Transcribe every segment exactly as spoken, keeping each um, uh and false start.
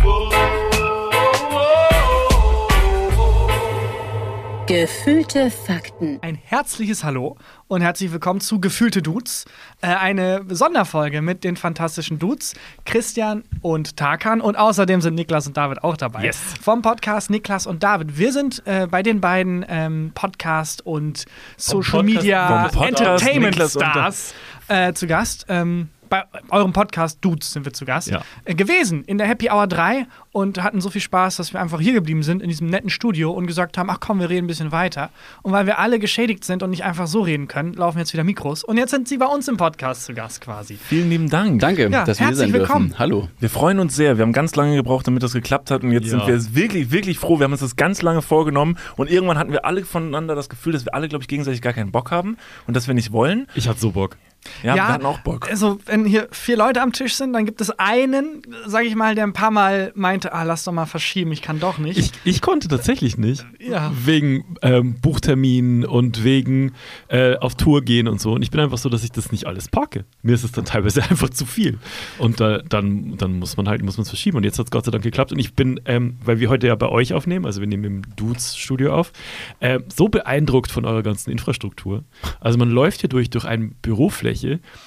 Gefühlte Fakten. Ein herzliches Hallo und herzlich willkommen zu Gefühlte Dudes. Äh, eine Sonderfolge mit den fantastischen Dudes, Christian und Tarkan. Und außerdem sind Niklas und David auch dabei. Yes. Vom Podcast Niklas und David. Wir sind äh, bei den beiden ähm, Podcast- und Social Podcast, Media Entertainment Niklas Stars äh, zu Gast. Ähm, Bei eurem Podcast Dudes sind wir zu Gast ja. äh, gewesen in der Happy Hour drei und hatten so viel Spaß, dass wir einfach hier geblieben sind in diesem netten Studio und gesagt haben, ach komm, wir reden ein bisschen weiter. Und weil wir alle geschädigt sind und nicht einfach so reden können, laufen jetzt wieder Mikros. Und jetzt sind sie bei uns im Podcast zu Gast quasi. Vielen lieben Dank. Danke, ja, dass wir hier sein willkommen. dürfen. Hallo. Wir freuen uns sehr. Wir haben ganz lange gebraucht, damit das geklappt hat. Und jetzt ja. sind wir wirklich, wirklich froh. Wir haben uns das ganz lange vorgenommen. Und irgendwann hatten wir alle voneinander das Gefühl, dass wir alle, glaube ich, gegenseitig gar keinen Bock haben und dass wir nicht wollen. Ich hatte so Bock. Ja, Ja, wir hatten auch Bock. Also, wenn hier vier Leute am Tisch sind, dann gibt es einen, sage ich mal, der ein paar Mal meinte, ah, lass doch mal verschieben, ich kann doch nicht. Ich, ich konnte tatsächlich nicht. Ja. Wegen ähm, Buchterminen und wegen äh, auf Tour gehen und so. Und ich bin einfach so, dass ich das nicht alles packe. Mir ist es dann teilweise einfach zu viel. Und äh, dann, dann muss man halt, muss man es verschieben. Und jetzt hat es Gott sei Dank geklappt. Und ich bin, ähm, weil wir heute ja bei euch aufnehmen, also wir nehmen im Dudes-Studio auf, äh, so beeindruckt von eurer ganzen Infrastruktur. Also man läuft hier durch, durch eine Bürofläche.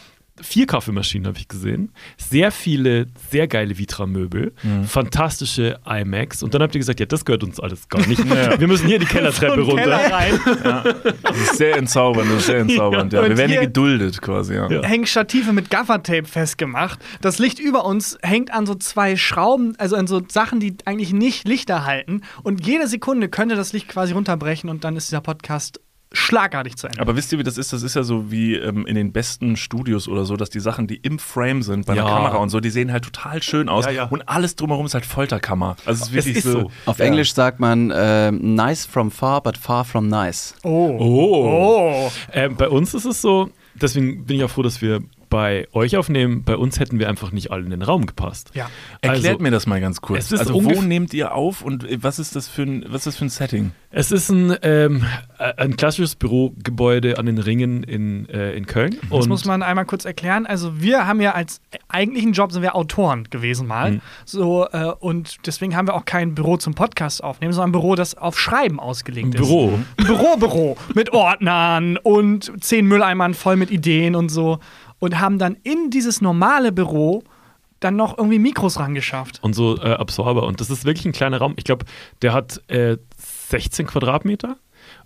Vier Kaffeemaschinen habe ich gesehen, sehr viele, sehr geile Vitra-Möbel, mhm. fantastische iMacs und dann habt ihr gesagt, ja, das gehört uns alles gar nicht. Ja. Wir müssen hier die Kellertreppe so runter. Keller rein. Ja. Das ist sehr entzaubernd, das ist sehr entzaubernd. Ja. Ja. Wir werden hier hier geduldet quasi. Ja. Ja. Hängen Stative mit Gaffertape festgemacht. Das Licht über uns hängt an so zwei Schrauben, also an so Sachen, die eigentlich nicht Lichter halten. Und jede Sekunde könnte das Licht quasi runterbrechen und dann ist dieser Podcast schlagartig zu Ende. Aber wisst ihr, wie das ist? Das ist ja so wie ähm, in den besten Studios oder so, dass die Sachen, die im Frame sind, bei ja. der Kamera und so, die sehen halt total schön aus. Ja, ja. Und alles drumherum ist halt Folterkammer. Also es ist wirklich es ist so. so. Auf ja. Englisch sagt man äh, nice from far, but far from nice. Oh. Oh. Oh. Ähm, bei uns ist es so, deswegen bin ich auch froh, dass wir bei euch aufnehmen. Bei uns hätten wir einfach nicht alle in den Raum gepasst. Ja. Erklärt Also, mir das mal ganz es kurz. ist Also wo ungef- nehmt ihr auf und was ist das für ein, was ist das für ein Setting? Es ist ein, ähm, ein klassisches Bürogebäude an den Ringen in, äh, in Köln. Das Und muss man einmal kurz erklären. Also wir haben ja als eigentlichen Job sind wir Autoren gewesen mal. Mhm. So, äh, und deswegen haben wir auch kein Büro zum Podcast aufnehmen, sondern ein Büro, das auf Schreiben ausgelegt ein ist. Büro. Ein Büro, Büro. Mit Ordnern und zehn Mülleimern voll mit Ideen und so. Und haben dann in dieses normale Büro dann noch irgendwie Mikros rangeschafft. Und so äh, Absorber. Und das ist wirklich ein kleiner Raum. Ich glaube, der hat äh, sechzehn Quadratmeter.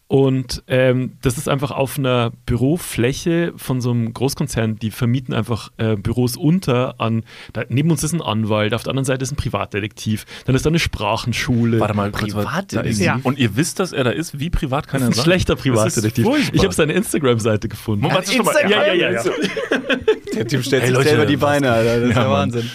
Und ähm, das ist einfach auf einer Bürofläche von so einem Großkonzern, die vermieten einfach äh, Büros unter an, da, neben uns ist ein Anwalt, auf der anderen Seite ist ein Privatdetektiv, dann ist da eine Sprachenschule. Warte mal, kurz, da ist Ja. Und ihr wisst, dass er da ist? Wie privat kann Das er ist ein sein? schlechter Privatdetektiv. Das ist furchtbar. Ich habe seine Instagram-Seite gefunden. Moment, warte schon mal. Ja, ja, ja, ja. Der Typ stellt Hey, sich Leute, selber die was- Beine, Alter. Das ist Ja, ja Mann. Wahnsinn.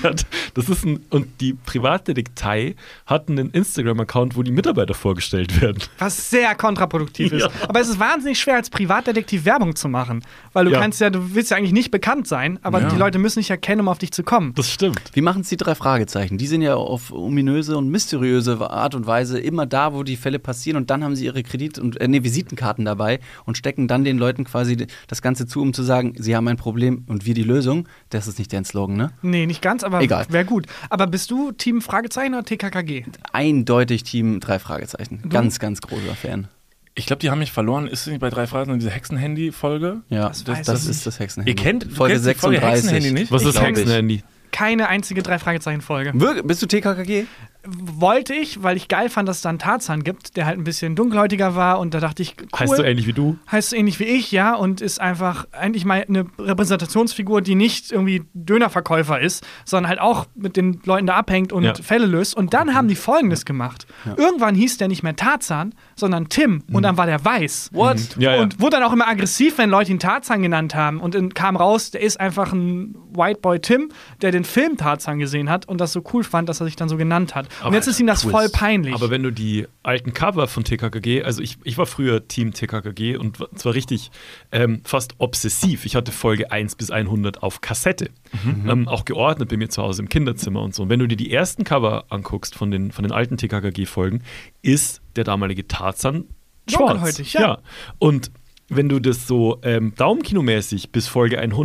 Das ist ein, und die Privatdetektei hat einen Instagram-Account, wo die Mitarbeiter vorgestellt werden. Was sehr kontraproduktiv ist. Ja. Aber es ist wahnsinnig schwer, als Privatdetektiv Werbung zu machen. Weil du Ja. kannst ja, du willst ja eigentlich nicht bekannt sein, aber Ja. die Leute müssen dich erkennen, um auf dich zu kommen. Das stimmt. Wie machen es die drei Fragezeichen? Die sind ja auf ominöse und mysteriöse Art und Weise immer da, wo die Fälle passieren und dann haben sie ihre Kredit- und äh, nee, Visitenkarten dabei und stecken dann den Leuten quasi das Ganze zu, um zu sagen, sie haben ein Problem und wir die Lösung. Das ist nicht deren Slogan, ne? Nee, nicht ganz, aber Egal. wäre gut. Aber bist du Team Fragezeichen oder T K K G? Eindeutig Team drei Fragezeichen. Ganz, ganz großer Fan. Ich glaube, die haben mich verloren. Ist es nicht bei drei Fragen diese Hexenhandy-Folge? Ja, Das das, weiß das ich ist das Hexenhandy. Ihr kennt, du Folge kennst die Folge sechsunddreißig. Hexenhandy nicht? Was Ich ist glaub Hexenhandy? Keine einzige Drei-Fragezeichen-Folge. Wir- Bist du T K K G? Wollte ich, weil ich geil fand, dass es da einen Tarzan gibt, der halt ein bisschen dunkelhäutiger war und da dachte ich, cool. Heißt so ähnlich wie du? Heißt so ähnlich wie ich, ja, und ist einfach eigentlich mal eine Repräsentationsfigur, die nicht irgendwie Dönerverkäufer ist, sondern halt auch mit den Leuten da abhängt und Ja. Fälle löst. Und dann haben die Folgendes gemacht. Irgendwann hieß der nicht mehr Tarzan, sondern Tim und dann war der weiß. What? Ja, ja. Und wurde dann auch immer aggressiv, wenn Leute ihn Tarzan genannt haben. Und dann kam raus, der ist einfach ein White Boy Tim, der den Film Tarzan gesehen hat und das so cool fand, dass er sich dann so genannt hat. Und Aber jetzt ist ihm das Twist. voll peinlich. Aber wenn du die alten Cover von T K K G, also ich, ich war früher Team T K K G und war- zwar richtig ähm, fast obsessiv. Ich hatte Folge eins bis hundert auf Kassette, Mhm. ähm, auch geordnet bei mir zu Hause im Kinderzimmer und so. Und wenn du dir die ersten Cover anguckst von den, von den alten T K K G-Folgen, ist der damalige Tarzan schwarz. Dunkelhäutig, ja. Und wenn du das so ähm, Daumenkinomäßig bis Folge hundert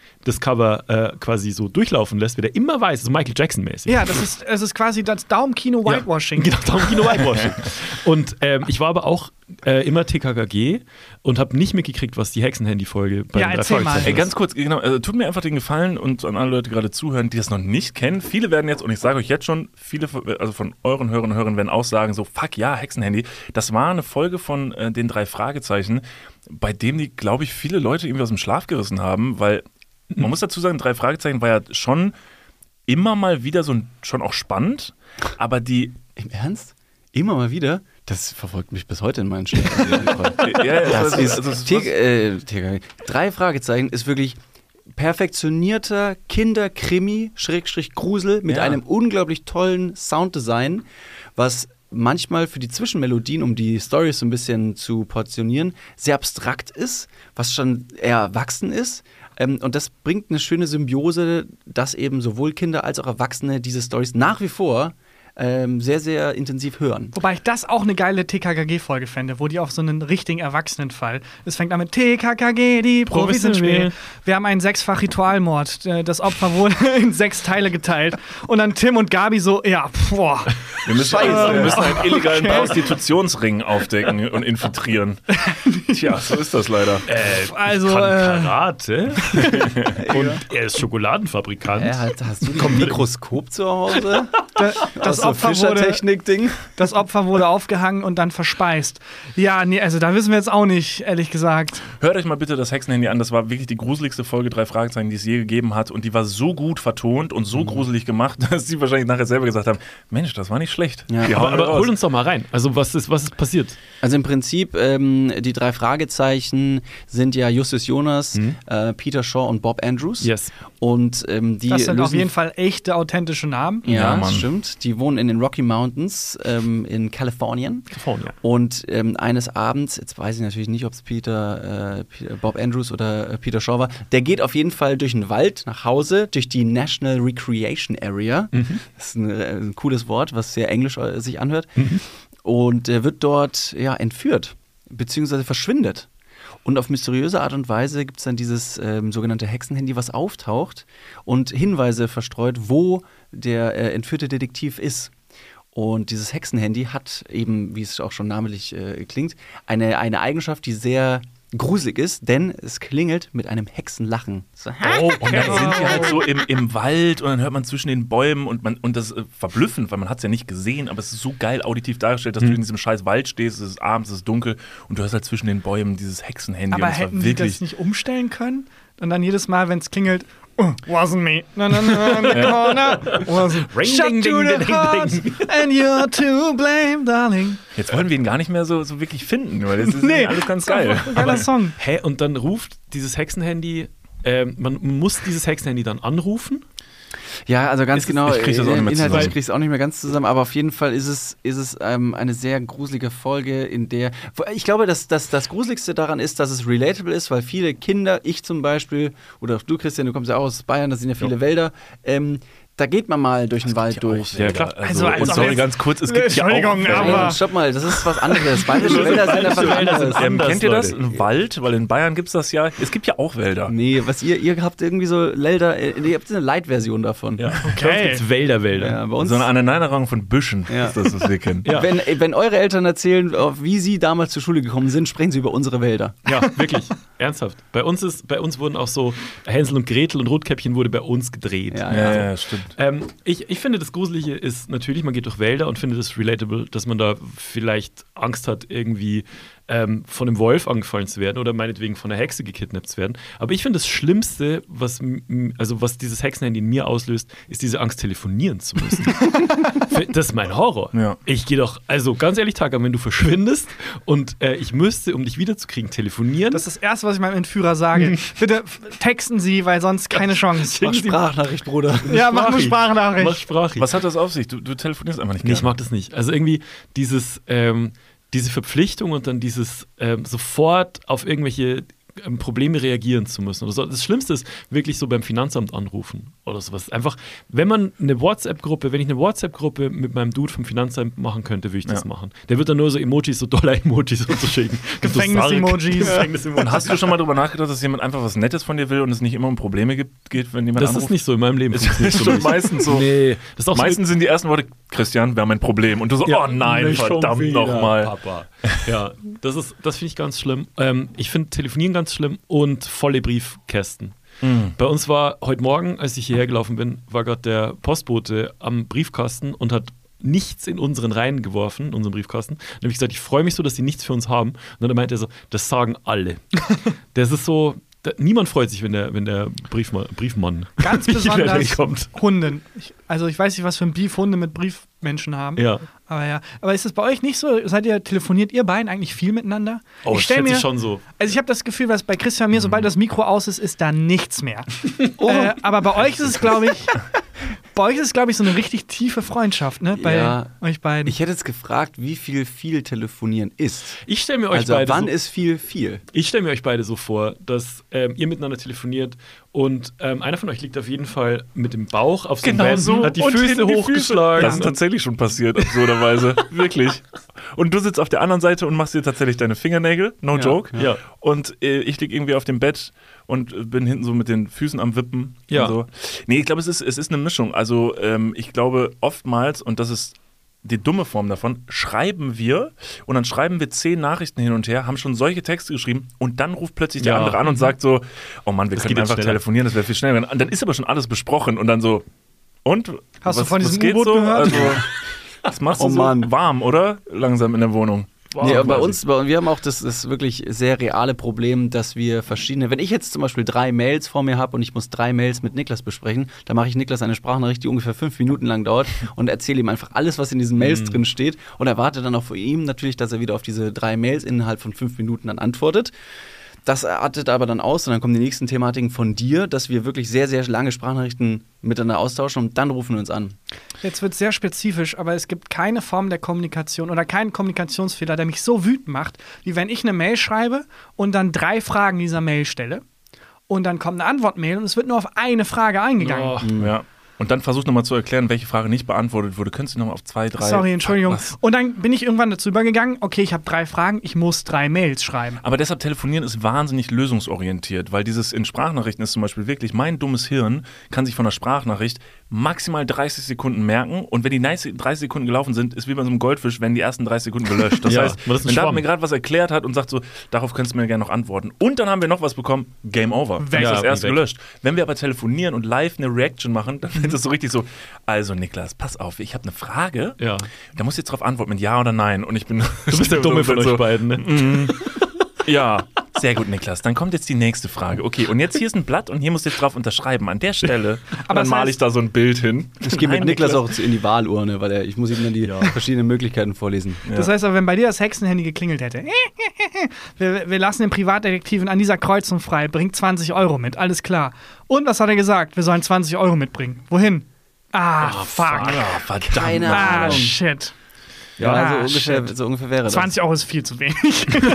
das Cover äh, quasi so durchlaufen lässt, wird er immer weiß, so Michael Jackson-mäßig. Ja, das ist, es ist quasi das Daumenkino Whitewashing. Ja, genau, Daumenkino Whitewashing. Und ähm, ich war aber auch äh, immer T K K G und habe nicht mitgekriegt, was die Hexenhandy-Folge bei Ja, den drei erzähl mal. Fragezeichen Ey, ist. ganz kurz, genau, also tut mir einfach den Gefallen und an alle Leute, die gerade zuhören, die das noch nicht kennen. Viele werden jetzt, und ich sage euch jetzt schon, viele also von euren Hörern und Hörern werden auch sagen, so, fuck ja, Hexenhandy. Das war eine Folge von äh, den drei Fragezeichen, bei dem die, glaube ich, viele Leute irgendwie aus dem Schlaf gerissen haben, weil man muss dazu sagen, drei Fragezeichen war ja schon immer mal wieder so ein, schon auch spannend, aber die... Im Ernst? Immer mal wieder? Das verfolgt mich bis heute in meinen Schlüssen. ja, ja, Das also, ist, also, es T- was- äh, T- drei Fragezeichen ist wirklich perfektionierter Kinderkrimi, Schrägstrich Grusel, mit Ja. einem unglaublich tollen Sounddesign, was manchmal für die Zwischenmelodien, um die Storys so ein bisschen zu portionieren, sehr abstrakt ist, was schon eher erwachsen ist. Ähm, und das bringt eine schöne Symbiose, dass eben sowohl Kinder als auch Erwachsene diese Storys nach wie vor ähm, sehr, sehr intensiv hören. Wobei ich das auch eine geile T K K G-Folge fände, wo die auf so einen richtigen Erwachsenenfall. Es fängt an mit T K K G, die Profis sind Spiel. Wir haben einen sechsfach Ritualmord. Äh, Das Opfer wurde in sechs Teile geteilt. Und dann Tim und Gabi so, ja, boah. Wir müssen, Scheiße. wir müssen einen illegalen Okay. Prostitutionsring aufdecken und infiltrieren. Tja, so ist das leider. Äh, Also, ich kann äh, Karate und er ist Schokoladenfabrikant. Äh, halt, hast du ein Mikroskop zu Hause? Da- Das so Opfer wurde Fischertechnik-Ding? Das Opfer wurde aufgehangen und dann verspeist. Ja, nee, also da wissen wir jetzt auch nicht, ehrlich gesagt. Hört euch mal bitte das Hexenhandy an. Das war wirklich die gruseligste Folge drei Fragezeichen, die es je gegeben hat. Und die war so gut vertont und so gruselig gemacht, dass sie wahrscheinlich nachher selber gesagt haben, Mensch, das war nicht schlecht. Ja. Die Aber, hauen wir aber raus. hol uns doch mal rein. Also was ist, was ist passiert? Also im Prinzip, ähm, die drei Fragezeichen sind ja Justus Jonas, äh, Peter Shaw und Bob Andrews. Yes. Und ähm, die Das sind auf lösen- jeden Fall echte, authentische Namen. Ja, Ja, Mann. stimmt. Die wohnen in den Rocky Mountains ähm, in Kalifornien. California. Und ähm, eines Abends, jetzt weiß ich natürlich nicht, ob es Peter, äh, Peter, Bob Andrews oder äh, Peter Shaw war, der geht auf jeden Fall durch den Wald nach Hause, durch die National Recreation Area. Das ist ein, äh, ein cooles Wort, was sehr englisch äh, sich anhört. Und er wird dort ja, entführt, beziehungsweise verschwindet. Und auf mysteriöse Art und Weise gibt es dann dieses ähm, sogenannte Hexenhandy, was auftaucht und Hinweise verstreut, wo der äh, entführte Detektiv ist. Und dieses Hexenhandy hat eben, wie es auch schon namentlich äh, klingt, eine, eine Eigenschaft, die sehr gruselig ist, denn es klingelt mit einem Hexenlachen. So, Oh, und dann sind die halt so im, im Wald und dann hört man zwischen den Bäumen und man und das ist äh, verblüffend, weil man hat es ja nicht gesehen, aber es ist so geil auditiv dargestellt, dass du in diesem scheiß Wald stehst, es ist abends, es ist dunkel und du hörst halt zwischen den Bäumen dieses Hexenhandy Aber und es war hätten die wirklich das nicht umstellen können? Und dann jedes Mal, wenn es klingelt, oh, wasn't me. No, no, no, in the corner. Wasn't. Ring, Shut ding, to ding, the ding, heart, ding. and you're to blame, darling. Jetzt wollen wir ihn gar nicht mehr so, so wirklich finden, weil das ist Nee, alles ganz ist einfach geil. ein geiler Song. Hä? Und dann ruft dieses Hexenhandy, ähm, man muss dieses Hexenhandy dann anrufen. Ja, also ganz Ist es- genau, ich krieg's das auch nicht mehr inhaltlich zusammen. kriege ich es auch nicht mehr ganz zusammen, aber auf jeden Fall ist es, ist es ähm, eine sehr gruselige Folge, in der, ich glaube, dass, dass das Gruseligste daran ist, dass es relatable ist, weil viele Kinder, ich zum Beispiel, oder auch du Christian, du kommst ja auch aus Bayern, da sind ja viele Wälder, ähm, da geht man mal durch den Wald durch. Ja, klar. Also, Also, als und ob sorry, jetzt- ganz kurz, es gibt ja auch Entschuldigung, Wälder. aber- Ja, stopp mal, das ist was anderes. Bayerische Wälder sind einfach Wälder sind anders. Ähm, anders, kennt ihr das? Leute. Ein Wald? Weil in Bayern gibt es das ja. Es gibt ja auch Wälder. Nee, was ihr, ihr habt irgendwie so Wälder, äh, ihr habt eine Light-Version davon. Ja. Okay. Bei uns gibt's Wälder, Wälder. Ja, bei uns. So eine Aneinanderung von Büschen Ja. ist das, was wir kennen. Ja. Wenn, wenn eure Eltern erzählen, wie sie damals zur Schule gekommen sind, sprechen sie über unsere Wälder. Ja, wirklich. Ernsthaft. Bei uns, ist, bei uns wurden auch so Hänsel und Gretel und Rotkäppchen wurde bei uns gedreht. Ja, Ja, ja, stimmt. Ähm, ich, ich finde, das Gruselige ist natürlich, man geht durch Wälder und findet es relatable, dass man da vielleicht Angst hat, irgendwie ähm, von einem Wolf angefallen zu werden oder meinetwegen von einer Hexe gekidnappt zu werden. Aber ich finde, das Schlimmste, was, m- also was dieses Hexenhandy in mir auslöst, ist diese Angst, telefonieren zu müssen. Das ist mein Horror. Ja. Ich gehe doch, also ganz ehrlich, Taka, wenn du verschwindest und äh, ich müsste, um dich wiederzukriegen, telefonieren. Das ist das Erste, was ich meinem Entführer sage. Bitte f- texten Sie, weil sonst keine Chance. Mach Sprachnachricht, Bruder. Ja, mach eine Mach Sprachnachricht. Sprachig. Was hat das auf sich? Du, du telefonierst einfach nicht Nee, gerne. ich mag das nicht. Also irgendwie dieses, ähm, diese Verpflichtung und dann dieses ähm, sofort auf irgendwelche ähm, Probleme reagieren zu müssen. Oder so. Das Schlimmste ist wirklich so beim Finanzamt anrufen oder sowas. Einfach, wenn man eine WhatsApp-Gruppe, wenn ich eine WhatsApp-Gruppe mit meinem Dude vom Finanzamt machen könnte, würde ich das Ja. machen. Der wird dann nur so Emojis, so Dollar-Emojis unterschicken. Gefängnis-Emojis. Und hast du schon mal drüber nachgedacht, dass jemand einfach was Nettes von dir will und es nicht immer um Probleme gibt, geht, wenn jemand Das anruft? ist nicht so in meinem Leben. Es funktioniert ist für schon mich. meistens so. Nee, das ist auch Meistens sind die ersten Worte, Christian, wir haben ein Problem. Und du so, Ja, oh nein, nicht schon verdammt wieder, nochmal. Papa. Ja, das ist, das finde ich ganz schlimm. Ähm, ich finde Telefonieren ganz schlimm und volle Briefkästen. Mhm. Bei uns war heute Morgen, als ich hierher gelaufen bin, war gerade der Postbote am Briefkasten und hat nichts in unseren Reihen geworfen, in unseren Briefkasten. Dann habe ich gesagt, ich freue mich so, dass sie nichts für uns haben. Und dann meinte er so, das sagen alle. Das ist so, da, niemand freut sich, wenn der, wenn der Briefmann, Briefmann Ganz nicht mehr besonders kommt. Hunde. Ich, also ich weiß nicht, was für ein Beef Hunde mit Briefmenschen haben. Ja. Aber ja. Aber ist es bei euch nicht so? Seid ihr, telefoniert ihr beiden eigentlich viel miteinander? Oh, ich stell schätze mir, ich schon so. Also ich habe das Gefühl, was bei Christian und mir, sobald das Mikro aus ist, ist da nichts mehr. äh, aber bei euch ist es, glaube ich, bei euch ist es, glaube ich, so eine richtig tiefe Freundschaft, ne? Bei Ja. euch beiden. Ich hätte jetzt gefragt, wie viel viel telefonieren ist. Ich stelle mir euch Also beide wann so, ist viel viel? ich stelle mir euch beide so vor, dass ähm, ihr miteinander telefoniert und ähm, einer von euch liegt auf jeden Fall mit dem Bauch auf so einem Genau Bett, so. hat die Und Füße hinten die hochgeschlagen. Das ist tatsächlich schon passiert, absurderweise. Wirklich. Und du sitzt auf der anderen Seite und machst dir tatsächlich deine Fingernägel, no Ja, joke. ja. Und äh, ich liege irgendwie auf dem Bett und äh, bin hinten so mit den Füßen am Wippen. Ja. Und so. Nee, ich glaube, es ist, es ist eine Mischung. Also ähm, ich glaube oftmals, und das ist die dumme Form davon, schreiben wir und dann schreiben wir zehn Nachrichten hin und her, haben schon solche Texte geschrieben und dann ruft plötzlich der Ja. andere an und sagt so, oh Mann, wir Das können geht jetzt einfach schneller. telefonieren, das wäre viel schneller. Und dann ist aber schon alles besprochen und dann so, und? Hast du was, von was diesem geht U-Boot so? gehört? Also, das machst du Oh so Mann. warm, oder? Langsam in der Wohnung. Wow, Nee, aber bei quasi. uns, bei, wir haben auch das, das wirklich sehr reale Problem, dass wir verschiedene, wenn ich jetzt zum Beispiel drei Mails vor mir habe und ich muss drei Mails mit Niklas besprechen, dann mache ich Niklas eine Sprachnachricht, die ungefähr fünf Minuten lang dauert und erzähle ihm einfach alles, was in diesen Mails Mhm. drin steht und erwarte dann auch von ihm natürlich, dass er wieder auf diese drei Mails innerhalb von fünf Minuten dann antwortet. Das artet aber dann aus und dann kommen die nächsten Thematiken von dir, dass wir wirklich sehr, sehr lange Sprachnachrichten miteinander austauschen und dann rufen wir uns an. Jetzt wird es sehr spezifisch, aber es gibt keine Form der Kommunikation oder keinen Kommunikationsfehler, der mich so wütend macht, wie wenn ich eine Mail schreibe und dann drei Fragen dieser Mail stelle und dann kommt eine Antwortmail und es wird nur auf eine Frage eingegangen. Oh. Ja. Und dann versuch nochmal zu erklären, welche Frage nicht beantwortet wurde. Könntest du nochmal auf zwei, drei... Sorry, Entschuldigung. Was? Und dann bin ich irgendwann dazu übergegangen, okay, ich habe drei Fragen, ich muss drei Mails schreiben. Aber deshalb telefonieren ist wahnsinnig lösungsorientiert, weil dieses in Sprachnachrichten ist zum Beispiel wirklich, mein dummes Hirn kann sich von der Sprachnachricht maximal dreißig Sekunden merken und wenn die dreißig Sekunden gelaufen sind, ist wie bei so einem Goldfisch, werden die ersten dreißig Sekunden gelöscht. Das Ja, heißt, aber das ist ein wenn David Schwamm. mir gerade was erklärt hat und sagt so, darauf könntest du mir gerne noch antworten. Und dann haben wir noch was bekommen, Game Over. Dann Weg. ist das Ja, erste weg. gelöscht. Wenn wir aber telefonieren und live eine Reaction machen, dann ist das so richtig so, also Niklas, pass auf, ich habe eine Frage, Ja. da musst du jetzt drauf antworten mit Ja oder Nein. Und ich bin Du bist der Dumme von euch beiden, ne? Ja, sehr gut, Niklas. Dann kommt jetzt die nächste Frage. Okay, und jetzt hier ist ein Blatt und hier musst du jetzt drauf unterschreiben. An der Stelle, Aber dann das male heißt- ich da so ein Bild hin. Ich gehe mit Nein, Niklas auch in die Wahlurne, weil er, ich muss ihm dann die verschiedenen Möglichkeiten vorlesen. Das heißt aber, wenn bei dir das Hexenhandy geklingelt hätte, wir, wir lassen den Privatdetektiven an dieser Kreuzung frei, bringt zwanzig Euro mit, alles klar. Und was hat er gesagt? Wir sollen zwanzig Euro mitbringen. Wohin? Ah, fuck. Ah, verdammt. Keine Ah, Ahnung. shit. Ja, Ah, so, ungefähr, shit. so ungefähr wäre das. zwanzig Euro ist viel zu wenig.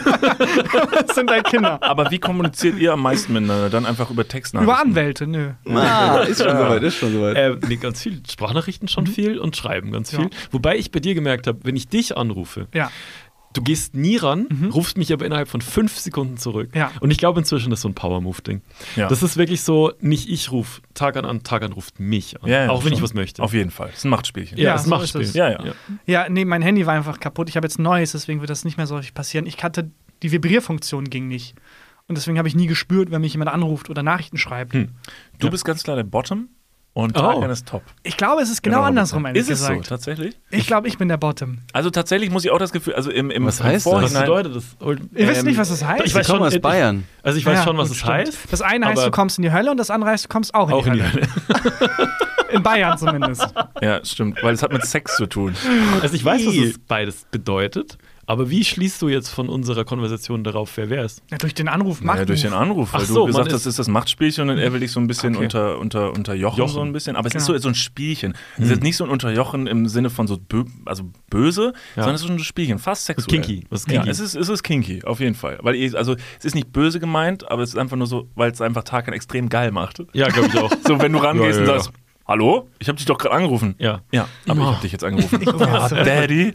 Das sind halt Kinder. Aber wie kommuniziert ihr am meisten miteinander? Dann einfach über Textnachrichten? Über Anwälte, nö. Ah, ist schon soweit, ist schon soweit. Äh, nee, ganz viel. Sprachnachrichten schon viel und Schreiben ganz Ja. viel. Wobei ich bei dir gemerkt habe, wenn ich dich anrufe, Ja. du gehst nie ran, rufst mich aber innerhalb von fünf Sekunden zurück. Ja. Und ich glaube inzwischen ist so ein Power-Move-Ding. Ja. Das ist wirklich so, nicht ich rufe Tag an an, Tag an ruft mich an. Ja, ja, auch wenn schon. ich was möchte. Auf jeden Fall. Das ist ein Machtspielchen. ja, Ja, das so macht ist Spiel. es. Ja, ja. Ja, nee, mein Handy war einfach kaputt. Ich habe jetzt ein neues, deswegen wird das nicht mehr so häufig passieren. Ich hatte, die Vibrierfunktion ging nicht. Und deswegen habe ich nie gespürt, wenn mich jemand anruft oder Nachrichten schreibt. Hm. Du Ja. bist ganz klar der Bottom und Oh. Tarkan ist Top. Ich glaube, es ist genau, andersrum, ehrlich Ist es so, gesagt. tatsächlich? Ich glaube, ich bin der Bottom. Also tatsächlich muss ich auch das Gefühl, also im, im, Was im heißt das? Was Vorhinein... bedeutet das? Ihr wisst Ähm, nicht, was das heißt? ich weiß Ich komme schon, aus ich- Bayern. Also ich weiß Ja, schon, was gut, es stimmt. heißt. Das eine heißt, aber- du kommst in die Hölle und das andere heißt, du kommst auch in Auch die in die Hölle. Hölle. In Bayern zumindest. Ja, stimmt, weil es hat mit Sex zu tun. Also ich weiß, was Ih. es beides bedeutet, Aber wie schließt du jetzt von unserer Konversation darauf, wer wer ist? Ja, durch den Anruf macht Ja, durch den Anruf, weil Ach du so, gesagt man hast, das ist das Machtspielchen und er will dich so ein bisschen Okay. unter, unter, unterjochen, Jochen. so ein bisschen. Aber es ist Genau. so, so ein Spielchen. Es ist jetzt nicht so ein Unterjochen im Sinne von so bö also böse, Ja. sondern es ist so ein Spielchen, fast sexuell. kinky, was ist Ja, kinky. es ist, es ist kinky, auf jeden Fall. Weil ihr, also es ist nicht böse gemeint, aber es ist einfach nur so, weil es einfach Tarkan extrem geil macht. Ja, glaube ich auch. So, wenn du rangehst Ja, ja, und ja. sagst, hallo, ich habe dich doch gerade angerufen. Ja. Ja, aber ich Oh. habe dich jetzt angerufen. rufe Oh, jetzt zurück. Daddy.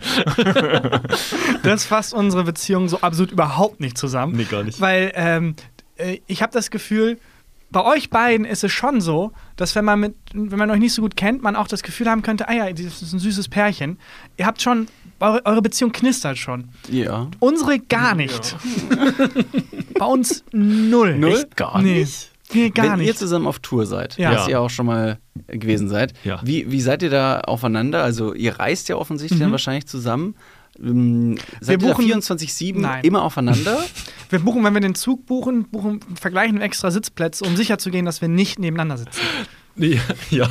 Das fasst unsere Beziehung so absolut überhaupt nicht zusammen. Nee, gar nicht. Weil ähm, äh, ich habe das Gefühl, bei euch beiden ist es schon so, dass wenn man mit, wenn man euch nicht so gut kennt, man auch das Gefühl haben könnte, ah ja, das ist ein süßes Pärchen. Ihr habt schon, eure, eure Beziehung knistert schon. Ja. Unsere gar nicht. Bei uns null. Null? Echt? Gar nee. nicht? Nee, gar Wenn nicht. ihr zusammen auf Tour seid, Ja. was ihr auch schon mal gewesen seid, Ja. wie, wie seid ihr da aufeinander? Also ihr reist ja offensichtlich dann wahrscheinlich zusammen. Ähm, seid ihr da buchen- vierundzwanzig sieben Nein. immer aufeinander? Wir buchen, wenn wir den Zug buchen, buchen, vergleichen wir extra Sitzplätze, um sicher zu gehen, dass wir nicht nebeneinander sitzen. Nee, ja.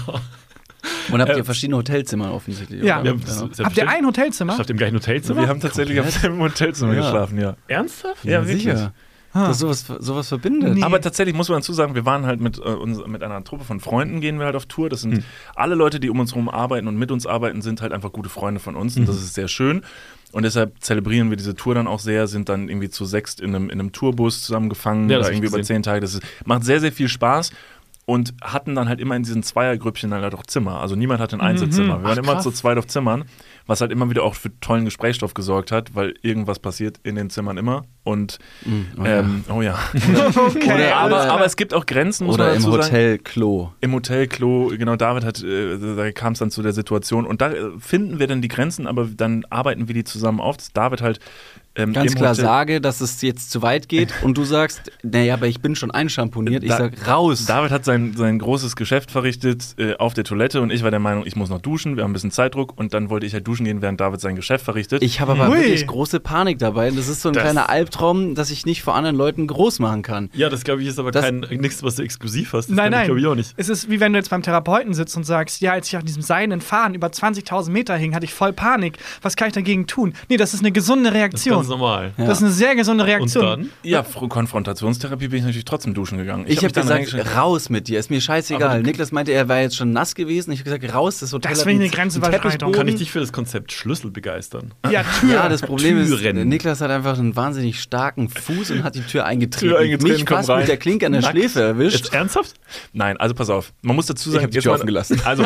Und habt Äh, ihr verschiedene Hotelzimmer offensichtlich? Ja. oder? Wir haben das- Habt ihr ein Hotelzimmer? Schlaft im gleichen Hotelzimmer? Wir haben tatsächlich auf dem Hotelzimmer Ja. geschlafen, ja. Ernsthaft? Ja, wirklich. sicher. Ah. Das sowas, sowas verbindet. Nee. Aber tatsächlich muss man dazu sagen, wir waren halt mit, äh, uns, mit einer Truppe von Freunden gehen wir halt auf Tour. Das sind alle Leute, die um uns herum arbeiten und mit uns arbeiten, sind halt einfach gute Freunde von uns und das ist sehr schön. Und deshalb zelebrieren wir diese Tour dann auch sehr, sind dann irgendwie zu sechst in einem, in einem Tourbus zusammengefangen, Ja, da das hab ich irgendwie über gesehen. zehn Tage. Das ist, macht sehr, sehr viel Spaß. Und hatten dann halt immer in diesen Zweiergrüppchen dann halt auch Zimmer. Also niemand hatte ein Einzelzimmer. Wir waren Ach, immer krass. zu zweit auf Zimmern, was halt immer wieder auch für tollen Gesprächsstoff gesorgt hat, weil irgendwas passiert in den Zimmern immer. Und oh ja. ähm, oh ja. Okay, Oder- aber, alles aber es gibt auch Grenzen, muss Oder man im dazu sagen. Hotelklo. Im Hotelklo, genau, David hat, äh, da kam es dann zu der Situation und da äh, finden wir dann die Grenzen, aber dann arbeiten wir die zusammen auf, dass David halt ähm, Ganz im klar Hotel, sage, dass es jetzt zu weit geht und du sagst, naja, aber ich bin schon einschamponiert. Ich Da- sag raus. David hat sein, sein großes Geschäft verrichtet äh, auf der Toilette und ich war der Meinung, ich muss noch duschen, wir haben ein bisschen Zeitdruck und dann wollte ich halt duschen gehen, während David sein Geschäft verrichtet. Ich habe aber Hui. wirklich große Panik dabei. Das ist so ein Das- kleiner Albtraum, dass ich nicht vor anderen Leuten groß machen kann. Ja, das glaube ich ist aber Das- kein nichts, was du exklusiv hast. Das Nein, kann nein. Ich glaube ich auch nicht. Es ist wie wenn du jetzt beim Therapeuten sitzt und sagst, ja, als ich auf diesem seidenen Faden über zwanzigtausend Meter hing, hatte ich voll Panik. Was kann ich dagegen tun? Nee, das ist eine gesunde Das ist Reaktion. ganz normal. Ja. Das ist eine sehr gesunde Und Reaktion. dann? ja, Fr- Konfrontationstherapie bin ich natürlich trotzdem duschen gegangen. Ich, hab habe mich dann gesagt, reingestellt- raus mit dir, ist mir Aber scheißegal. du- Niklas meinte, er war jetzt schon nass gewesen. Ich habe gesagt, raus, das Hotel Das hat finde ich einen- eine Grenzüberschreitung. einen Teppichboden. Kann ich dich für das Konzept Schlüssel begeistern? Ja, Tür. Ja, das Problem Türen. ist, Niklas hat einfach einen wahnsinnig starken Fuß und hat die Tür eingetreten. Tür eingetreten, Mich komm fast rein. mit der Klinke an der Nackt. Schläfe erwischt. Jetzt ernsthaft? Nein, also pass auf, man muss dazu sagen, hab die jetzt Tür mal- offen gelassen. Also,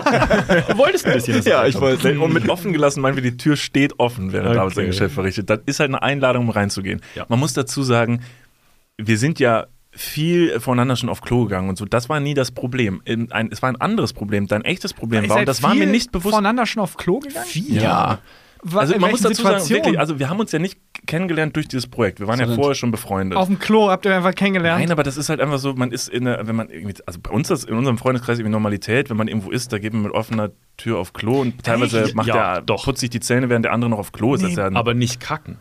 Du wolltest ein bisschen. ja, ich wollte. Und mit offen gelassen meinen wir, die Tür steht offen, während Okay. David sein Geschäft verrichtet. Das ist halt eine Einladung, um reinzugehen. Ja. Man muss dazu sagen, wir sind ja viel voneinander schon auf Klo gegangen und so. Das war nie das Problem. Ähm, Ein, es war ein anderes Problem. Dein echtes Problem Ihr war, seid und das war mir viel nicht bewusst. voneinander schon auf Klo gegangen? Ja. Wa- Also in man muss welchen dazu sagen, Situationen? wirklich, also wir haben uns ja nicht kennengelernt durch dieses Projekt. Wir waren ja Sondern vorher schon befreundet. Auf dem Klo habt ihr einfach kennengelernt. Nein, aber das ist halt einfach so, man ist in der, wenn man irgendwie, also bei uns das in unserem Freundeskreis irgendwie Normalität, wenn man irgendwo ist, da geht man mit offener Tür auf Klo und teilweise Echt? macht Ja, der, doch. putzt sich die Zähne, während der andere noch auf Klo ist. Das ist ja ein, Aber nicht kacken.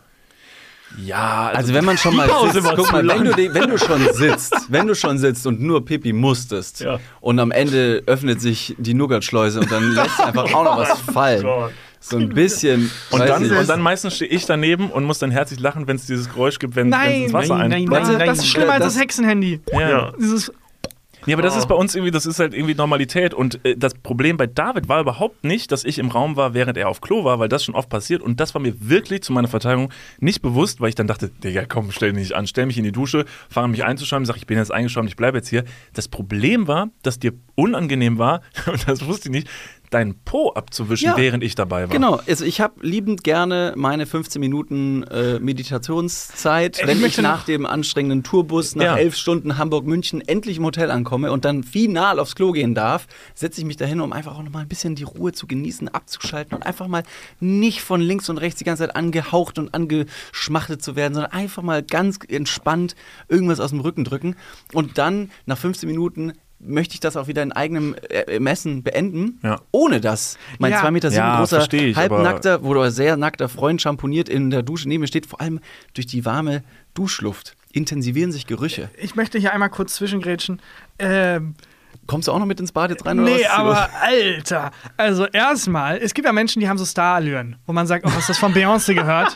ja, Also wenn man schon mal Pause sitzt, war guck zu mal, lang. wenn du, die, wenn du schon sitzt, wenn du schon sitzt und nur Pipi musstest Ja. und am Ende öffnet sich die Nougatschleuse und dann lässt einfach auch noch was fallen. So ein bisschen. und weiß dann, ich, und dann meistens stehe ich daneben und muss dann herzlich lachen, wenn es dieses Geräusch gibt, wenn wenn es Nein, ins Wasser nein, ein. nein, Warte, nein, das ist schlimmer als das- das Hexenhandy. Ja. Dieses, Ja, aber das ist bei uns irgendwie, das ist halt irgendwie Normalität. Und äh, das Problem bei David war überhaupt nicht, dass ich im Raum war, während er auf Klo war, weil das schon oft passiert. Und das war mir wirklich zu meiner Verteidigung nicht bewusst, weil ich dann dachte, Digga, komm, stell dich nicht an, stell mich in die Dusche, fange mich einzuschäumen, sag, ich bin jetzt eingeschäumt, ich bleibe jetzt hier. Das Problem war, dass dir unangenehm war, und das wusste ich nicht, deinen Po abzuwischen, Ja. während ich dabei war. Genau, also ich habe liebend gerne meine fünfzehn Minuten äh, Meditationszeit, Ich wenn ich möchte noch- nach dem anstrengenden Tourbus nach Ja. elf Stunden Hamburg-München endlich im Hotel ankomme und dann final aufs Klo gehen darf, setze ich mich dahin, um einfach auch noch mal ein bisschen die Ruhe zu genießen, abzuschalten und einfach mal nicht von links und rechts die ganze Zeit angehaucht und angeschmachtet zu werden, sondern einfach mal ganz entspannt irgendwas aus dem Rücken drücken und dann nach fünfzehn Minuten möchte ich das auch wieder in eigenem äh, Messen beenden, Ja. ohne dass mein Ja. zwei Meter sieben Ja, großer, versteh ich, aber- halbnackter oder sehr nackter Freund schamponiert in der Dusche neben mir steht, vor allem durch die warme Duschluft intensivieren sich Gerüche. ich möchte hier einmal kurz zwischengrätschen. Ähm, Kommst du auch noch mit ins Bad jetzt rein? Oder nee, was ist hier aber los? Alter. Also erstmal, es gibt ja Menschen, die haben so Starallüren, wo man sagt, oh, hast du das von Beyoncé gehört?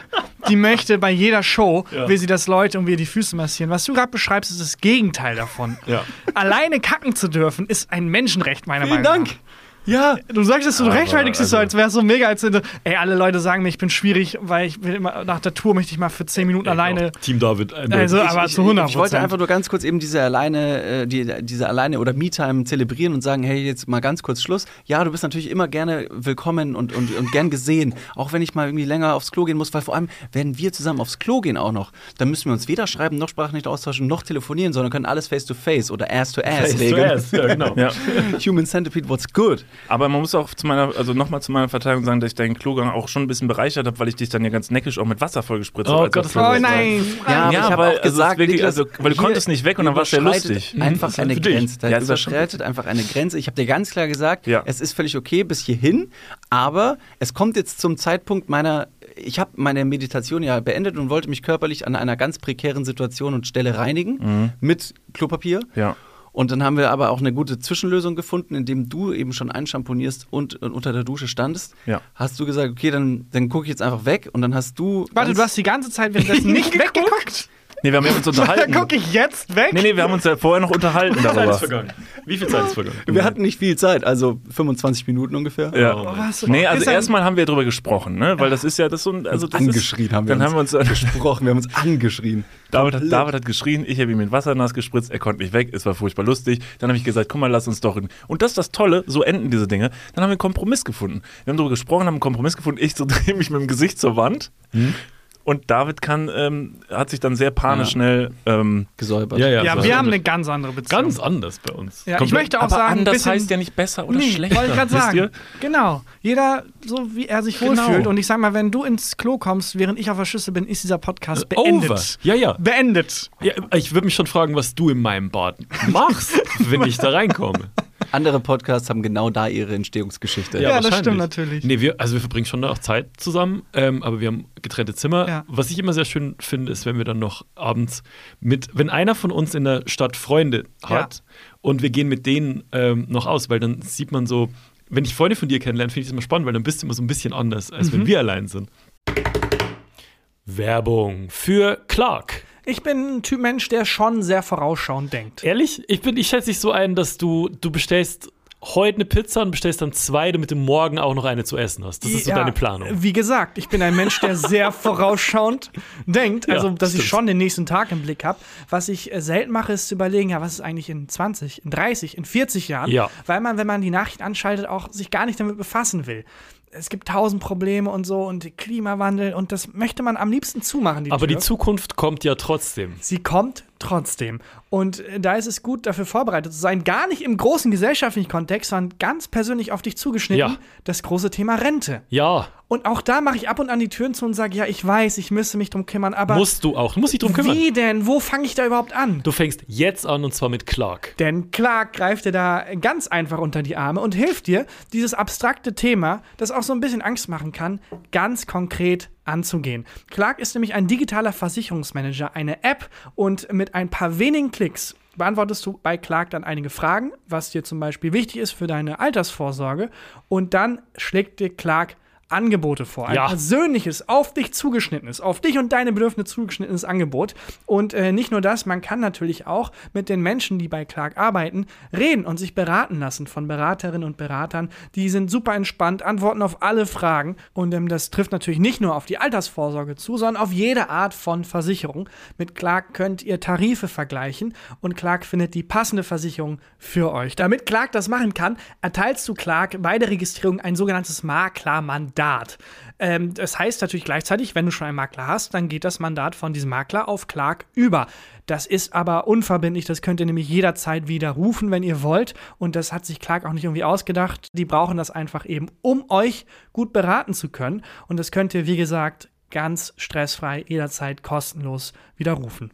die möchte bei jeder Show, Ja. will sie, dass Leute irgendwie die Füße massieren. Was du gerade beschreibst, ist das Gegenteil davon. Ja. Alleine kacken zu dürfen, ist ein Menschenrecht, meiner Vielen Meinung Dank. nach. Ja. Du sagst es, du Aber, rechtfertigst es so, also- als wäre es so mega, als wenn du, ey, alle Leute sagen mir, ich bin schwierig, weil ich will immer, nach der Tour möchte ich mal für zehn Minuten alleine. Team David. eindeutig. Also, aber ich, zu hundert ich, ich wollte Prozent. einfach nur ganz kurz eben diese alleine, äh, die, diese alleine oder Me-Time zelebrieren und sagen, hey, jetzt mal ganz kurz Schluss. Ja, du bist natürlich immer gerne willkommen und, und, und gern gesehen, auch wenn ich mal irgendwie länger aufs Klo gehen muss, weil vor allem, wenn wir zusammen aufs Klo gehen auch noch, dann müssen wir uns weder schreiben, noch Sprachnachricht austauschen, noch telefonieren, sondern können alles face-to-face oder ass-to-ass Face regeln. to ass, ja, genau. Ja. Human Centipede, what's good? Aber man muss auch zu meiner, also nochmal zu meiner Verteidigung sagen, dass ich deinen Klogang auch schon ein bisschen bereichert habe, weil ich dich dann ja ganz neckisch auch mit Wasser vollgespritzt Oh habe. als Gott, das das war- Oh nein. Ja, aber Ja, ich habe weil, auch also es gesagt, ist wirklich, Niklas, also, weil du hier konntest nicht weg und dann war es ja überschreitet lustig. Einfach Das ist eine für dich. Grenze. Da Ja, ist ja schon überschreitet einfach eine Grenze. Ich habe dir ganz klar gesagt, Ja. es ist völlig okay bis hierhin, aber es kommt jetzt zum Zeitpunkt meiner, ich habe meine Meditation ja beendet und wollte mich körperlich an einer ganz prekären Situation und Stelle reinigen mit Klopapier. Ja. Und dann haben wir aber auch eine gute Zwischenlösung gefunden, indem du eben schon einschamponierst und, und unter der Dusche standest. Ja. Hast du gesagt, okay, dann, dann gucke ich jetzt einfach weg und dann hast du. Warte, ganz- du hast die ganze Zeit währenddessen nicht weggeguckt? Nee, wir haben uns Dann unterhalten. gucke ich jetzt weg? Nee, nee, wir haben uns ja vorher noch unterhalten Zeit ist darüber. vergangen. Wie viel Zeit ist vergangen? Wir hatten nicht viel Zeit, also fünfundzwanzig Minuten ungefähr. Ja. Oh, Was? Nee, also Ist ein- erstmal haben wir drüber gesprochen, ne? Weil das ist ja das so ein. Also das Angeschrien ist, haben wir Dann uns. haben wir uns. Gesprochen, wir haben uns angeschrien. David hat, David hat geschrien, ich habe ihm mit Wasser nass gespritzt, er konnte nicht weg, es war furchtbar lustig. Dann habe ich gesagt, guck mal, lass uns doch. In und das ist das Tolle, so enden diese Dinge. Dann haben wir einen Kompromiss gefunden. Wir haben darüber gesprochen, haben einen Kompromiss gefunden. Ich so drehe mich mit dem Gesicht zur Wand. Und David kann, ähm, hat sich dann sehr panisch Ja. schnell. Ähm, Gesäubert. Ja, so wir haben eine eine ganz andere Beziehung. ganz anders bei uns. Ja, ich Komplett. möchte auch aber sagen, anders bisschen- heißt ja nicht besser oder Nee, schlechter. wollte ich gerade wisst sagen. ihr? Genau. Jeder so, wie er sich Genau. wohlfühlt. Und ich sag mal, wenn du ins Klo kommst, während ich auf der Schüssel bin, ist dieser Podcast beendet. Over. Ja, ja. Beendet. ja ich würde mich schon fragen, was du in meinem Bad machst, wenn ich da reinkomme. Andere Podcasts haben genau da ihre Entstehungsgeschichte. Ja, das wahrscheinlich. stimmt natürlich. Nee, wir, also wir verbringen schon auch Zeit zusammen, ähm, aber wir haben getrennte Zimmer. Ja. Was ich immer sehr schön finde, ist, wenn wir dann noch abends mit, wenn einer von uns in der Stadt Freunde hat und wir gehen mit denen ähm, noch aus, weil dann sieht man so, wenn ich Freunde von dir kennenlerne, finde ich es immer spannend, weil dann bist du immer so ein bisschen anders, als wenn wir allein sind. Werbung für Clark. Ich bin ein Typ Mensch, der schon sehr vorausschauend denkt. Ehrlich? Ich, bin, ich schätze dich so ein, dass du, du bestellst heute eine Pizza und bestellst dann zwei, damit du morgen auch noch eine zu essen hast. Das ist so Ja, deine Planung. Wie gesagt, ich bin ein Mensch, der sehr vorausschauend denkt. Also, Ja, dass ich stimmt. schon den nächsten Tag im Blick habe. Was ich äh, selten mache, ist zu überlegen, ja, was ist eigentlich in zwanzig, in dreißig, in vierzig Jahren? Ja. Weil man, wenn man die Nachrichten anschaltet, auch sich gar nicht damit befassen will. Es gibt tausend Probleme und so und Klimawandel und das möchte man am liebsten zumachen, die Aber Tür. die Zukunft kommt ja trotzdem. Sie kommt trotzdem. Und äh, da ist es gut, dafür vorbereitet zu sein. Gar nicht im großen gesellschaftlichen Kontext, sondern ganz persönlich auf dich zugeschnitten. Ja. Das große Thema Rente. Ja, Und auch da mache ich ab und an die Türen zu und sage, ja, ich weiß, ich müsste mich drum kümmern, aber musst du auch. Du musst dich drum kümmern. wie denn? Wo fange ich da überhaupt an? Du fängst jetzt an und zwar mit Clark. Denn Clark greift dir da ganz einfach unter die Arme und hilft dir, dieses abstrakte Thema, das auch so ein bisschen Angst machen kann, ganz konkret anzugehen. Clark ist nämlich ein digitaler Versicherungsmanager, eine App, und mit ein paar wenigen Klicks beantwortest du bei Clark dann einige Fragen, was dir zum Beispiel wichtig ist für deine Altersvorsorge, und dann schlägt dir Clark Angebote vor. Ein Ja. persönliches, auf dich zugeschnittenes, auf dich und deine Bedürfnisse zugeschnittenes Angebot. Und äh, nicht nur das, man kann natürlich auch mit den Menschen, die bei Clark arbeiten, reden und sich beraten lassen von Beraterinnen und Beratern. Die sind super entspannt, antworten auf alle Fragen. Und ähm, das trifft natürlich nicht nur auf die Altersvorsorge zu, sondern auf jede Art von Versicherung. Mit Clark könnt ihr Tarife vergleichen und Clark findet die passende Versicherung für euch. Damit Clark das machen kann, erteilst du Clark bei der Registrierung ein sogenanntes Maklermandat. Ähm, das heißt natürlich gleichzeitig, wenn du schon einen Makler hast, dann geht das Mandat von diesem Makler auf Clark über. Das ist aber unverbindlich, das könnt ihr nämlich jederzeit widerrufen, wenn ihr wollt. Und das hat sich Clark auch nicht irgendwie ausgedacht. Die brauchen das einfach eben, um euch gut beraten zu können. Und das könnt ihr, wie gesagt, ganz stressfrei jederzeit kostenlos widerrufen.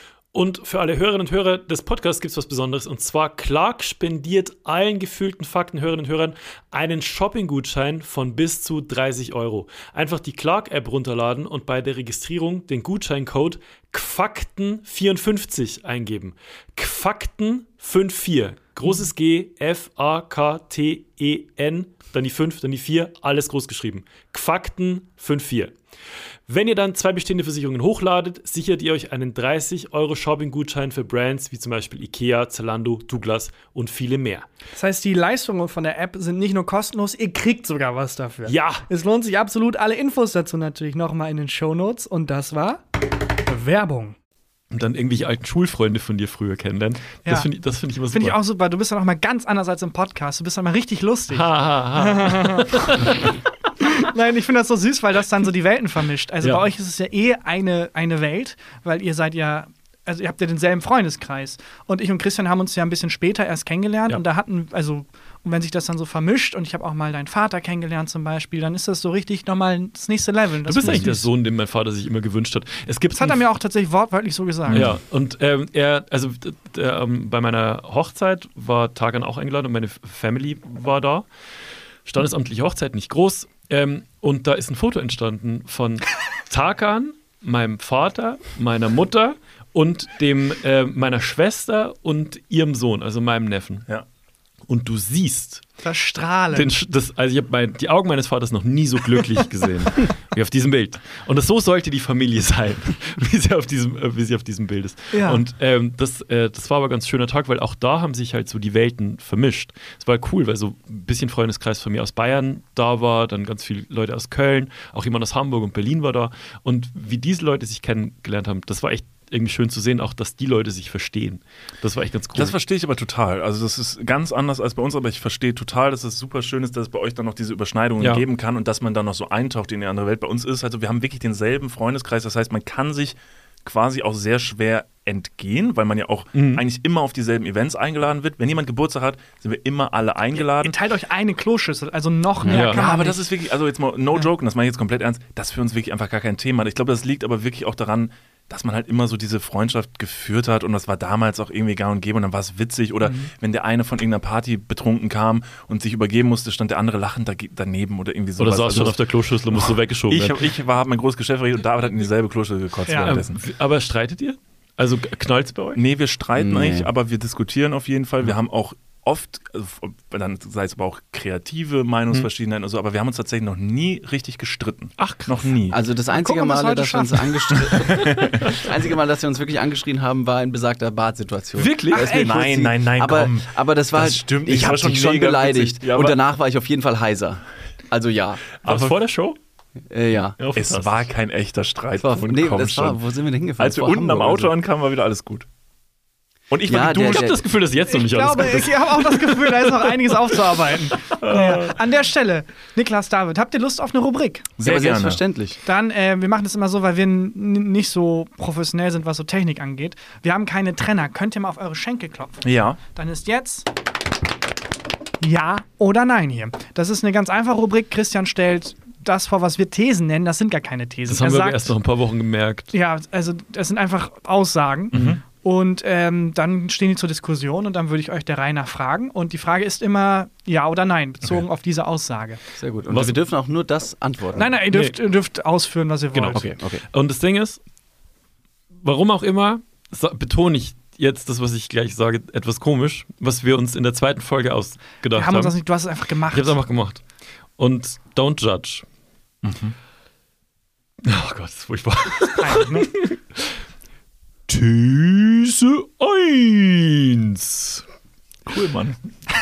Und für alle Hörerinnen und Hörer des Podcasts gibt es was Besonderes. Und zwar Clark spendiert allen gefühlten Faktenhörerinnen und Hörern einen Shopping-Gutschein von bis zu dreißig Euro. Einfach die Clark-App runterladen und bei der Registrierung den Gutscheincode Gfakten vierundfünfzig eingeben. Gfakten vierundfünfzig. Großes G, F A K T E N, dann die fünf, dann die vier, alles groß geschrieben. Gfakten fünf vier. Wenn ihr dann zwei bestehende Versicherungen hochladet, sichert ihr euch einen dreißig Euro Shopping-Gutschein für Brands wie zum Beispiel Ikea, Zalando, Douglas und viele mehr. Das heißt, die Leistungen von der App sind nicht nur kostenlos, ihr kriegt sogar was dafür. Ja! Es lohnt sich absolut. Alle Infos dazu natürlich nochmal in den Shownotes. Und das war Werbung. Und dann irgendwelche alten Schulfreunde von dir früher kennenlernen. Ja. Das finde ich, das find ich immer super. Finde ich auch super. Du bist dann auch mal ganz anders als im Podcast. Du bist dann mal richtig lustig. Ha, ha, ha. Nein, ich finde das so süß, weil das dann so die Welten vermischt. Also Ja. bei euch ist es ja eh eine, eine Welt, weil ihr seid ja, also ihr habt ja denselben Freundeskreis. Und ich und Christian haben uns ja ein bisschen später erst kennengelernt Ja. und da hatten, also, und wenn sich das dann so vermischt und ich habe auch mal deinen Vater kennengelernt zum Beispiel, dann ist das so richtig nochmal das nächste Level. Du Das bist finde ich eigentlich der süß. Sohn, den mein Vater sich immer gewünscht hat. Es gibt Das hat er mir auch tatsächlich wortwörtlich so gesagt. Ja, und ähm, er, also d- d- ähm, bei meiner Hochzeit war Tarkan auch eingeladen und meine F- Family war da. Standesamtliche Hochzeit, nicht groß. Ähm, und da ist ein Foto entstanden von Tarkan, meinem Vater, meiner Mutter und dem äh, meiner Schwester und ihrem Sohn, also meinem Neffen. Ja. Und du siehst, Das Strahlen. den, Sch- das, also ich habe mein, die Augen meines Vaters noch nie so glücklich gesehen wie auf diesem Bild. Und das, so sollte die Familie sein, wie sie auf diesem, äh, wie sie auf diesem Bild ist. Ja. Und ähm, das, äh, das war aber ein ganz schöner Tag, weil auch da haben sich halt so die Welten vermischt. Es war cool, weil so ein bisschen Freundeskreis von mir aus Bayern da war, dann ganz viele Leute aus Köln, auch jemand aus Hamburg und Berlin war da. Und wie diese Leute sich kennengelernt haben, das war echt irgendwie schön zu sehen, auch dass die Leute sich verstehen. Das war echt ganz cool. Das verstehe ich aber total. Also das ist ganz anders als bei uns, aber ich verstehe total, dass es super schön ist, dass es bei euch dann noch diese Überschneidungen Ja. geben kann und dass man dann noch so eintaucht in die andere Welt. Bei uns ist also wir haben wirklich denselben Freundeskreis, das heißt, man kann sich quasi auch sehr schwer entgehen, weil man ja auch Mhm. eigentlich immer auf dieselben Events eingeladen wird. Wenn jemand Geburtstag hat, sind wir immer alle Ihr eingeladen. teilt euch eine Kloschüssel, also noch mehr. Ja. kann Ja, man aber nicht. das ist wirklich, also jetzt mal no joke, und das meine ich jetzt komplett ernst, das ist für uns wirklich einfach gar kein Thema. Ich glaube, das liegt aber wirklich auch daran, dass man halt immer so diese Freundschaft geführt hat und das war damals auch irgendwie gang und gäbe und dann war es witzig oder Mhm. wenn der eine von irgendeiner Party betrunken kam und sich übergeben musste, stand der andere lachend da, daneben oder irgendwie sowas. Oder saß Also schon auf der Kloschüssel und musste weggeschoben ich, werden. hab- ich war, hab mein großes Geschäft und David hat in dieselbe Kloschüssel gekotzt Ja. Ähm, währenddessen. w- aber streitet ihr? Also knallt's bei euch? Nee, wir streiten Nee. nicht, aber wir diskutieren auf jeden Fall. Wir haben auch oft, also, dann sei es aber auch kreative Meinungsverschiedenheiten und so, aber wir haben uns tatsächlich noch nie richtig gestritten. Ach, krass. Noch nie. Also das einzige gucken, ob wir Mal, es heute dass wir uns angeschrien, das einzige Mal, dass wir uns wirklich angeschrien haben, war in besagter Badsituation. Wirklich? Da ist mir Ach, kurz nein, die- nein, nein, aber, komm. aber das war Das halt, stimmt nicht, ich das habe war schon dich schon mega beleidigt. witzig. Ja, und aber- danach war ich auf jeden Fall heiser. Also ja, Aber Aber- vor der Show? äh, ja. Ja, Es fantastisch. war kein echter Streit. Das war, und nee, komm das war, schon. wo sind wir denn hingefahren? Als wir Vor unten am Hamburg Auto oder so. ankamen, war wieder alles gut. Und ich Ja, war der- Ich geduscht. habe das Gefühl, dass jetzt noch Ich nicht glaube, alles gut ist. ich habe auch das Gefühl, da ist noch einiges aufzuarbeiten. Ja. An der Stelle, Niklas, David, habt ihr Lust auf eine Rubrik? Sehr aber gerne. selbstverständlich. Dann, äh, wir machen das immer so, weil wir n- nicht so professionell sind, was so Technik angeht. Wir haben keine Trenner. Könnt ihr mal auf eure Schenkel klopfen? Ja. Dann ist jetzt Ja oder Nein hier. Das ist eine ganz einfache Rubrik. Christian stellt das vor, was wir Thesen nennen. Das sind gar keine Thesen. Das haben Er wir sagt, aber erst nach ein paar Wochen gemerkt. Ja, also das sind einfach Aussagen. Und ähm, dann stehen die zur Diskussion und dann würde ich euch der Reihe nach fragen. Und die Frage ist immer Ja oder Nein, bezogen auf diese Aussage. Sehr gut. Und Was- wir dürfen auch nur das antworten. Nein, nein, ihr dürft, ihr dürft ausführen, was ihr Genau, wollt. Okay, okay. Und das Ding ist, warum auch immer, sa- betone ich jetzt das, was ich gleich sage, etwas komisch, was wir uns in der zweiten Folge ausgedacht Wir haben haben. uns das nicht, du hast es einfach gemacht. Ich habe es einfach gemacht. Und don't judge. Mhm. Oh Gott, das ist furchtbar. Peinlich, ne? These eins. Cool, Mann.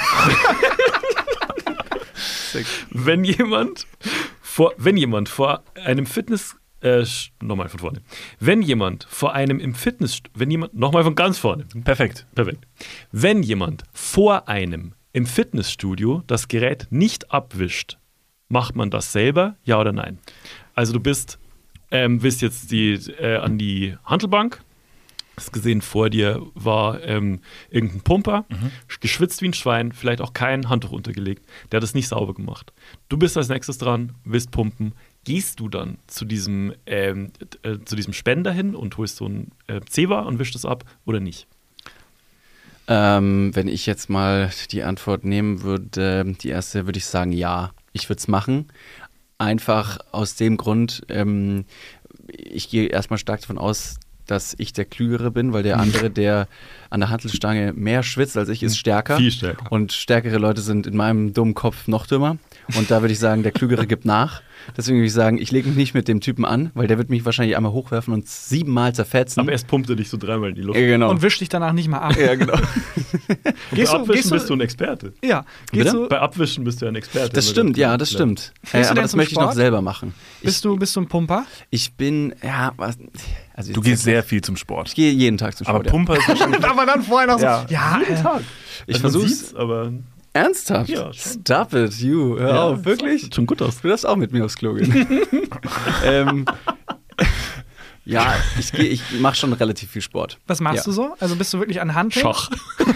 Wenn jemand vor, wenn jemand vor einem Fitness, äh, sch- nochmal von vorne. Wenn jemand vor einem im Fitness, wenn jemand, nochmal von ganz vorne. Perfekt. Perfekt. Wenn jemand vor einem im Fitnessstudio das Gerät nicht abwischt, macht man das selber, ja oder nein? Also du bist, ähm, bist jetzt die, äh, an die Hantelbank, hast gesehen, vor dir war ähm, irgendein Pumper, geschwitzt wie ein Schwein, vielleicht auch kein Handtuch untergelegt, der hat es nicht sauber gemacht. Du bist als nächstes dran, willst pumpen, gehst du dann zu diesem, ähm, äh, zu diesem Spender hin und holst so ein äh, Zewa und wischst es ab oder nicht? Ähm, wenn ich jetzt mal die Antwort nehmen würde, die erste, würde ich sagen, ja, ich würde es machen. Einfach aus dem Grund, ähm, ich gehe erstmal stark davon aus, dass ich der Klügere bin, weil der andere, der an der Hantelstange mehr schwitzt als ich, ist stärker. Viel stärker. Und stärkere Leute sind in meinem dummen Kopf noch dümmer. Und da würde ich sagen, der Klügere gibt nach. Deswegen würde ich sagen, ich lege mich nicht mit dem Typen an, weil der wird mich wahrscheinlich einmal hochwerfen und siebenmal zerfetzen. Aber erst pumpt er dich so dreimal in die Luft. Ja, genau. Und wischt dich danach nicht mal ab. Ja, genau. Und Gehst bei du- Abwischen gehst du- bist du ein Experte. Ja. Gehst Bitte? du, Bei Abwischen bist du ein Experte. Das stimmt, ja, das stimmt. Äh, du aber denn das zum möchte ich noch Sport? selber machen. Ich, bist, du, bist du ein Pumper? ich bin, ja, was, also Du jetzt- gehst sehr viel zum Sport. Ich gehe jeden Tag zum Aber Sport. Pumper ist wahrscheinlich. Aber dann vorher noch so. Ja. Ja, Jeden äh, Tag. Ich Also man versuch's. sieht's, aber Ernsthaft? Ja, schon. Stop it, you. Hör Ja, auf, wirklich? sieht schon gut aus. Du darfst auch mit mir aufs Klo gehen. ähm, ja, ich, geh- ich mache schon relativ viel Sport. was machst Ja. du so? Also bist du wirklich an Hand? Schach.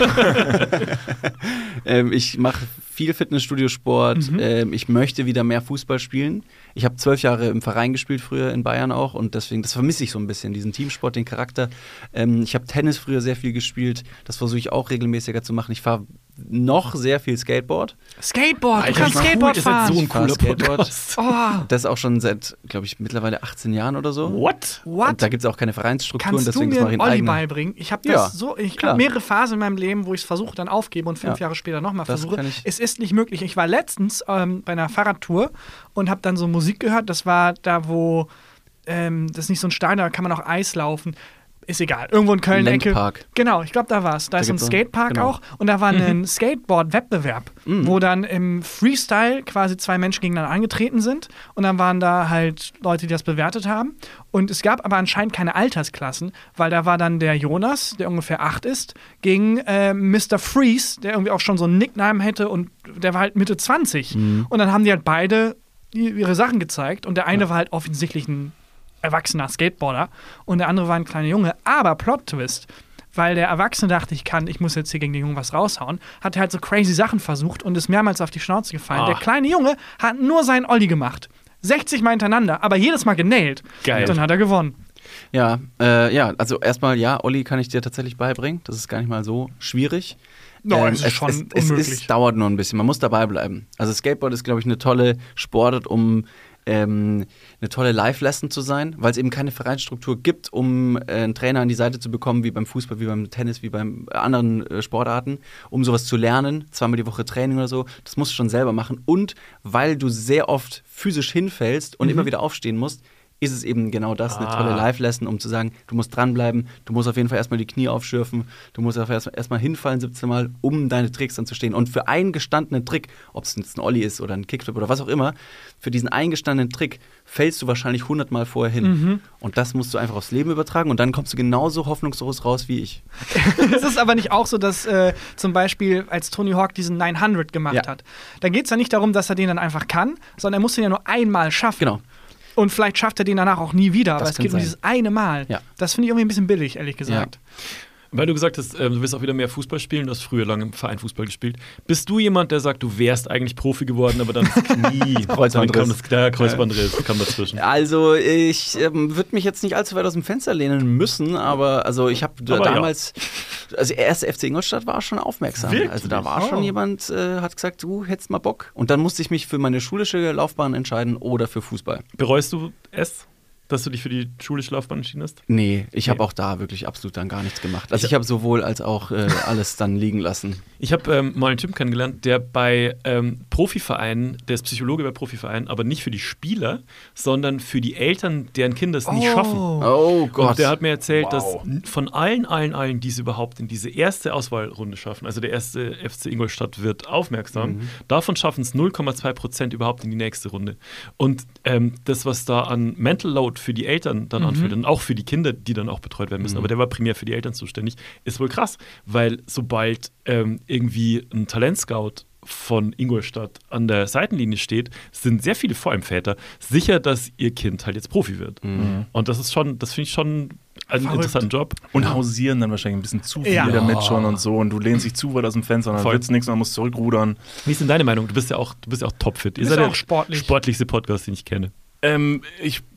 Ähm, ich mache viel Fitnessstudio-Sport. Mhm. Ähm, ich möchte wieder mehr Fußball spielen. Ich habe zwölf Jahre im Verein gespielt, früher in Bayern auch. Und deswegen, das vermisse ich so ein bisschen, diesen Teamsport, den Charakter. Ähm, ich habe Tennis früher sehr viel gespielt. Das versuche ich auch regelmäßiger zu machen. Ich fahre noch sehr viel Skateboard. Skateboard, du Alter, kannst cool, Skateboard ihr seid fahren. so ein Ich fahr cooler Skateboard. Podcast. Oh, Das auch schon seit, glaube ich, mittlerweile achtzehn Jahren oder so. What? what? Und da gibt es auch keine Vereinsstrukturen, Kannst du deswegen mir das mache ich einen in Olli eigener. beibringen? Ich habe das Ja, so, ich klar. habe mehrere Phasen in meinem Leben, wo ich es versuche, dann aufgebe und fünf Ja. Jahre später nochmal Das versuche. kann ich- Es ist nicht möglich. Ich war letztens ähm, bei einer Fahrradtour und habe dann so Musik gehört. Das war da, wo ähm, das ist nicht so ein Stein, da kann man auch Eis laufen. Ist egal. Irgendwo in Köln-Ecke. Landpark. Genau, ich glaube, da war es. Da, Da ist so ein gibt's so- Skatepark genau. auch. Und da war ein Skateboard-Wettbewerb, Mhm. wo dann im Freestyle quasi zwei Menschen gegeneinander angetreten sind. Und dann waren da halt Leute, die das bewertet haben. Und es gab aber anscheinend keine Altersklassen, weil da war dann der Jonas, der ungefähr acht ist, gegen äh, Mister Freeze, der irgendwie auch schon so einen Nickname hätte und der war halt Mitte zwanzig. Mhm. Und dann haben die halt beide i- ihre Sachen gezeigt. Und der eine war halt offensichtlich ein erwachsener Skateboarder und der andere war ein kleiner Junge. Aber Plot-Twist, weil der Erwachsene dachte, ich kann, ich muss jetzt hier gegen den Jungen was raushauen, hat er halt so crazy Sachen versucht und ist mehrmals auf die Schnauze gefallen. Ah. Der kleine Junge hat nur seinen Olli gemacht. sechzig Mal hintereinander, aber jedes Mal genailt. Geil. Und dann hat er gewonnen. Ja, äh, ja, also erstmal, ja, Olli kann ich dir tatsächlich beibringen. Das ist gar nicht mal so schwierig. No, Ähm, es ist schon es, es, unmöglich. es dauert nur ein bisschen. Man muss dabei bleiben. Also Skateboard ist, glaube ich, eine tolle Sportart, um ähm, eine tolle Live-Lesson zu sein, weil es eben keine Vereinsstruktur gibt, um äh, einen Trainer an die Seite zu bekommen, wie beim Fußball, wie beim Tennis, wie beim äh, anderen äh, Sportarten, um sowas zu lernen, zweimal die Woche Training oder so. Das musst du schon selber machen. Und weil du sehr oft physisch hinfällst und Mhm. immer wieder aufstehen musst, ist es eben genau das, eine Ah. tolle Live-Lesson, um zu sagen, du musst dranbleiben, du musst auf jeden Fall erstmal die Knie aufschürfen, du musst auf erst- erstmal hinfallen siebzehn Mal, um deine Tricks dann zu stehen. Und für einen gestandenen Trick, ob es jetzt ein Ollie ist oder ein Kickflip oder was auch immer, für diesen eingestandenen Trick fällst du wahrscheinlich hundert Mal vorher hin. Mhm. Und das musst du einfach aufs Leben übertragen und dann kommst du genauso hoffnungslos raus wie ich. Es ist aber nicht auch so, dass äh, zum Beispiel, als Tony Hawk diesen neunhundert gemacht Ja. hat, da geht es ja nicht darum, dass er den dann einfach kann, sondern er muss den ja nur einmal schaffen. Genau. Und vielleicht schafft er den danach auch nie wieder, aber Das es kann geht um sein. dieses eine Mal. Ja. Das finde ich irgendwie ein bisschen billig, ehrlich gesagt. Weil du gesagt hast, ähm, du willst auch wieder mehr Fußball spielen, du hast früher lange im Verein Fußball gespielt. Bist du jemand, der sagt, du wärst eigentlich Profi geworden, aber dann das Knie, Kreuzbandriss. dann kam das, der Kreuzbandriss kam dazwischen. Also ich ähm, würde mich jetzt nicht allzu weit aus dem Fenster lehnen müssen, aber also ich habe Aber ja. damals, also der erste F C Ingolstadt war schon aufmerksam. Wirklich? Also da war Oh. schon jemand, äh, hat gesagt, du hättest mal Bock. Und dann musste ich mich für meine schulische Laufbahn entscheiden oder für Fußball. Bereust du es, dass du dich für die schulische Laufbahn entschieden hast? Nee, ich habe Nee. auch da wirklich absolut dann gar nichts gemacht. Also Ich- ich habe sowohl als auch äh, alles dann liegen lassen. Ich habe ähm, mal einen Typen kennengelernt, der bei ähm, Profivereinen, der ist Psychologe bei Profivereinen, aber nicht für die Spieler, sondern für die Eltern, deren Kinder es nicht schaffen. Oh Und der hat mir erzählt, Wow. dass von allen, allen, allen, die es überhaupt in diese erste Auswahlrunde schaffen, also der erste F C Ingolstadt wird aufmerksam, Mhm. davon schaffen es null Komma zwei Prozent überhaupt in die nächste Runde. Und ähm, das, was da an Mental Load für die Eltern dann Mhm. anfällt und auch für die Kinder, die dann auch betreut werden müssen, Mhm. aber der war primär für die Eltern zuständig, ist wohl krass, weil sobald ähm, irgendwie ein Talentscout von Ingolstadt an der Seitenlinie steht, sind sehr viele, vor allem Väter, sicher, dass ihr Kind halt jetzt Profi wird. Mhm. Und das ist schon, das finde ich schon einen Verrückt. interessanten Job. Und hausieren dann wahrscheinlich ein bisschen zu viel Ja. damit schon und so. Und du lehnst dich zu weit aus dem Fenster und dann Voll. wird's nichts und dann musst du zurückrudern. Wie ist denn deine Meinung? Du bist ja auch, du bist ja auch topfit. Ihr bist seid ja der auch sportlich. sportlichste Podcast, den ich kenne. Ähm, ich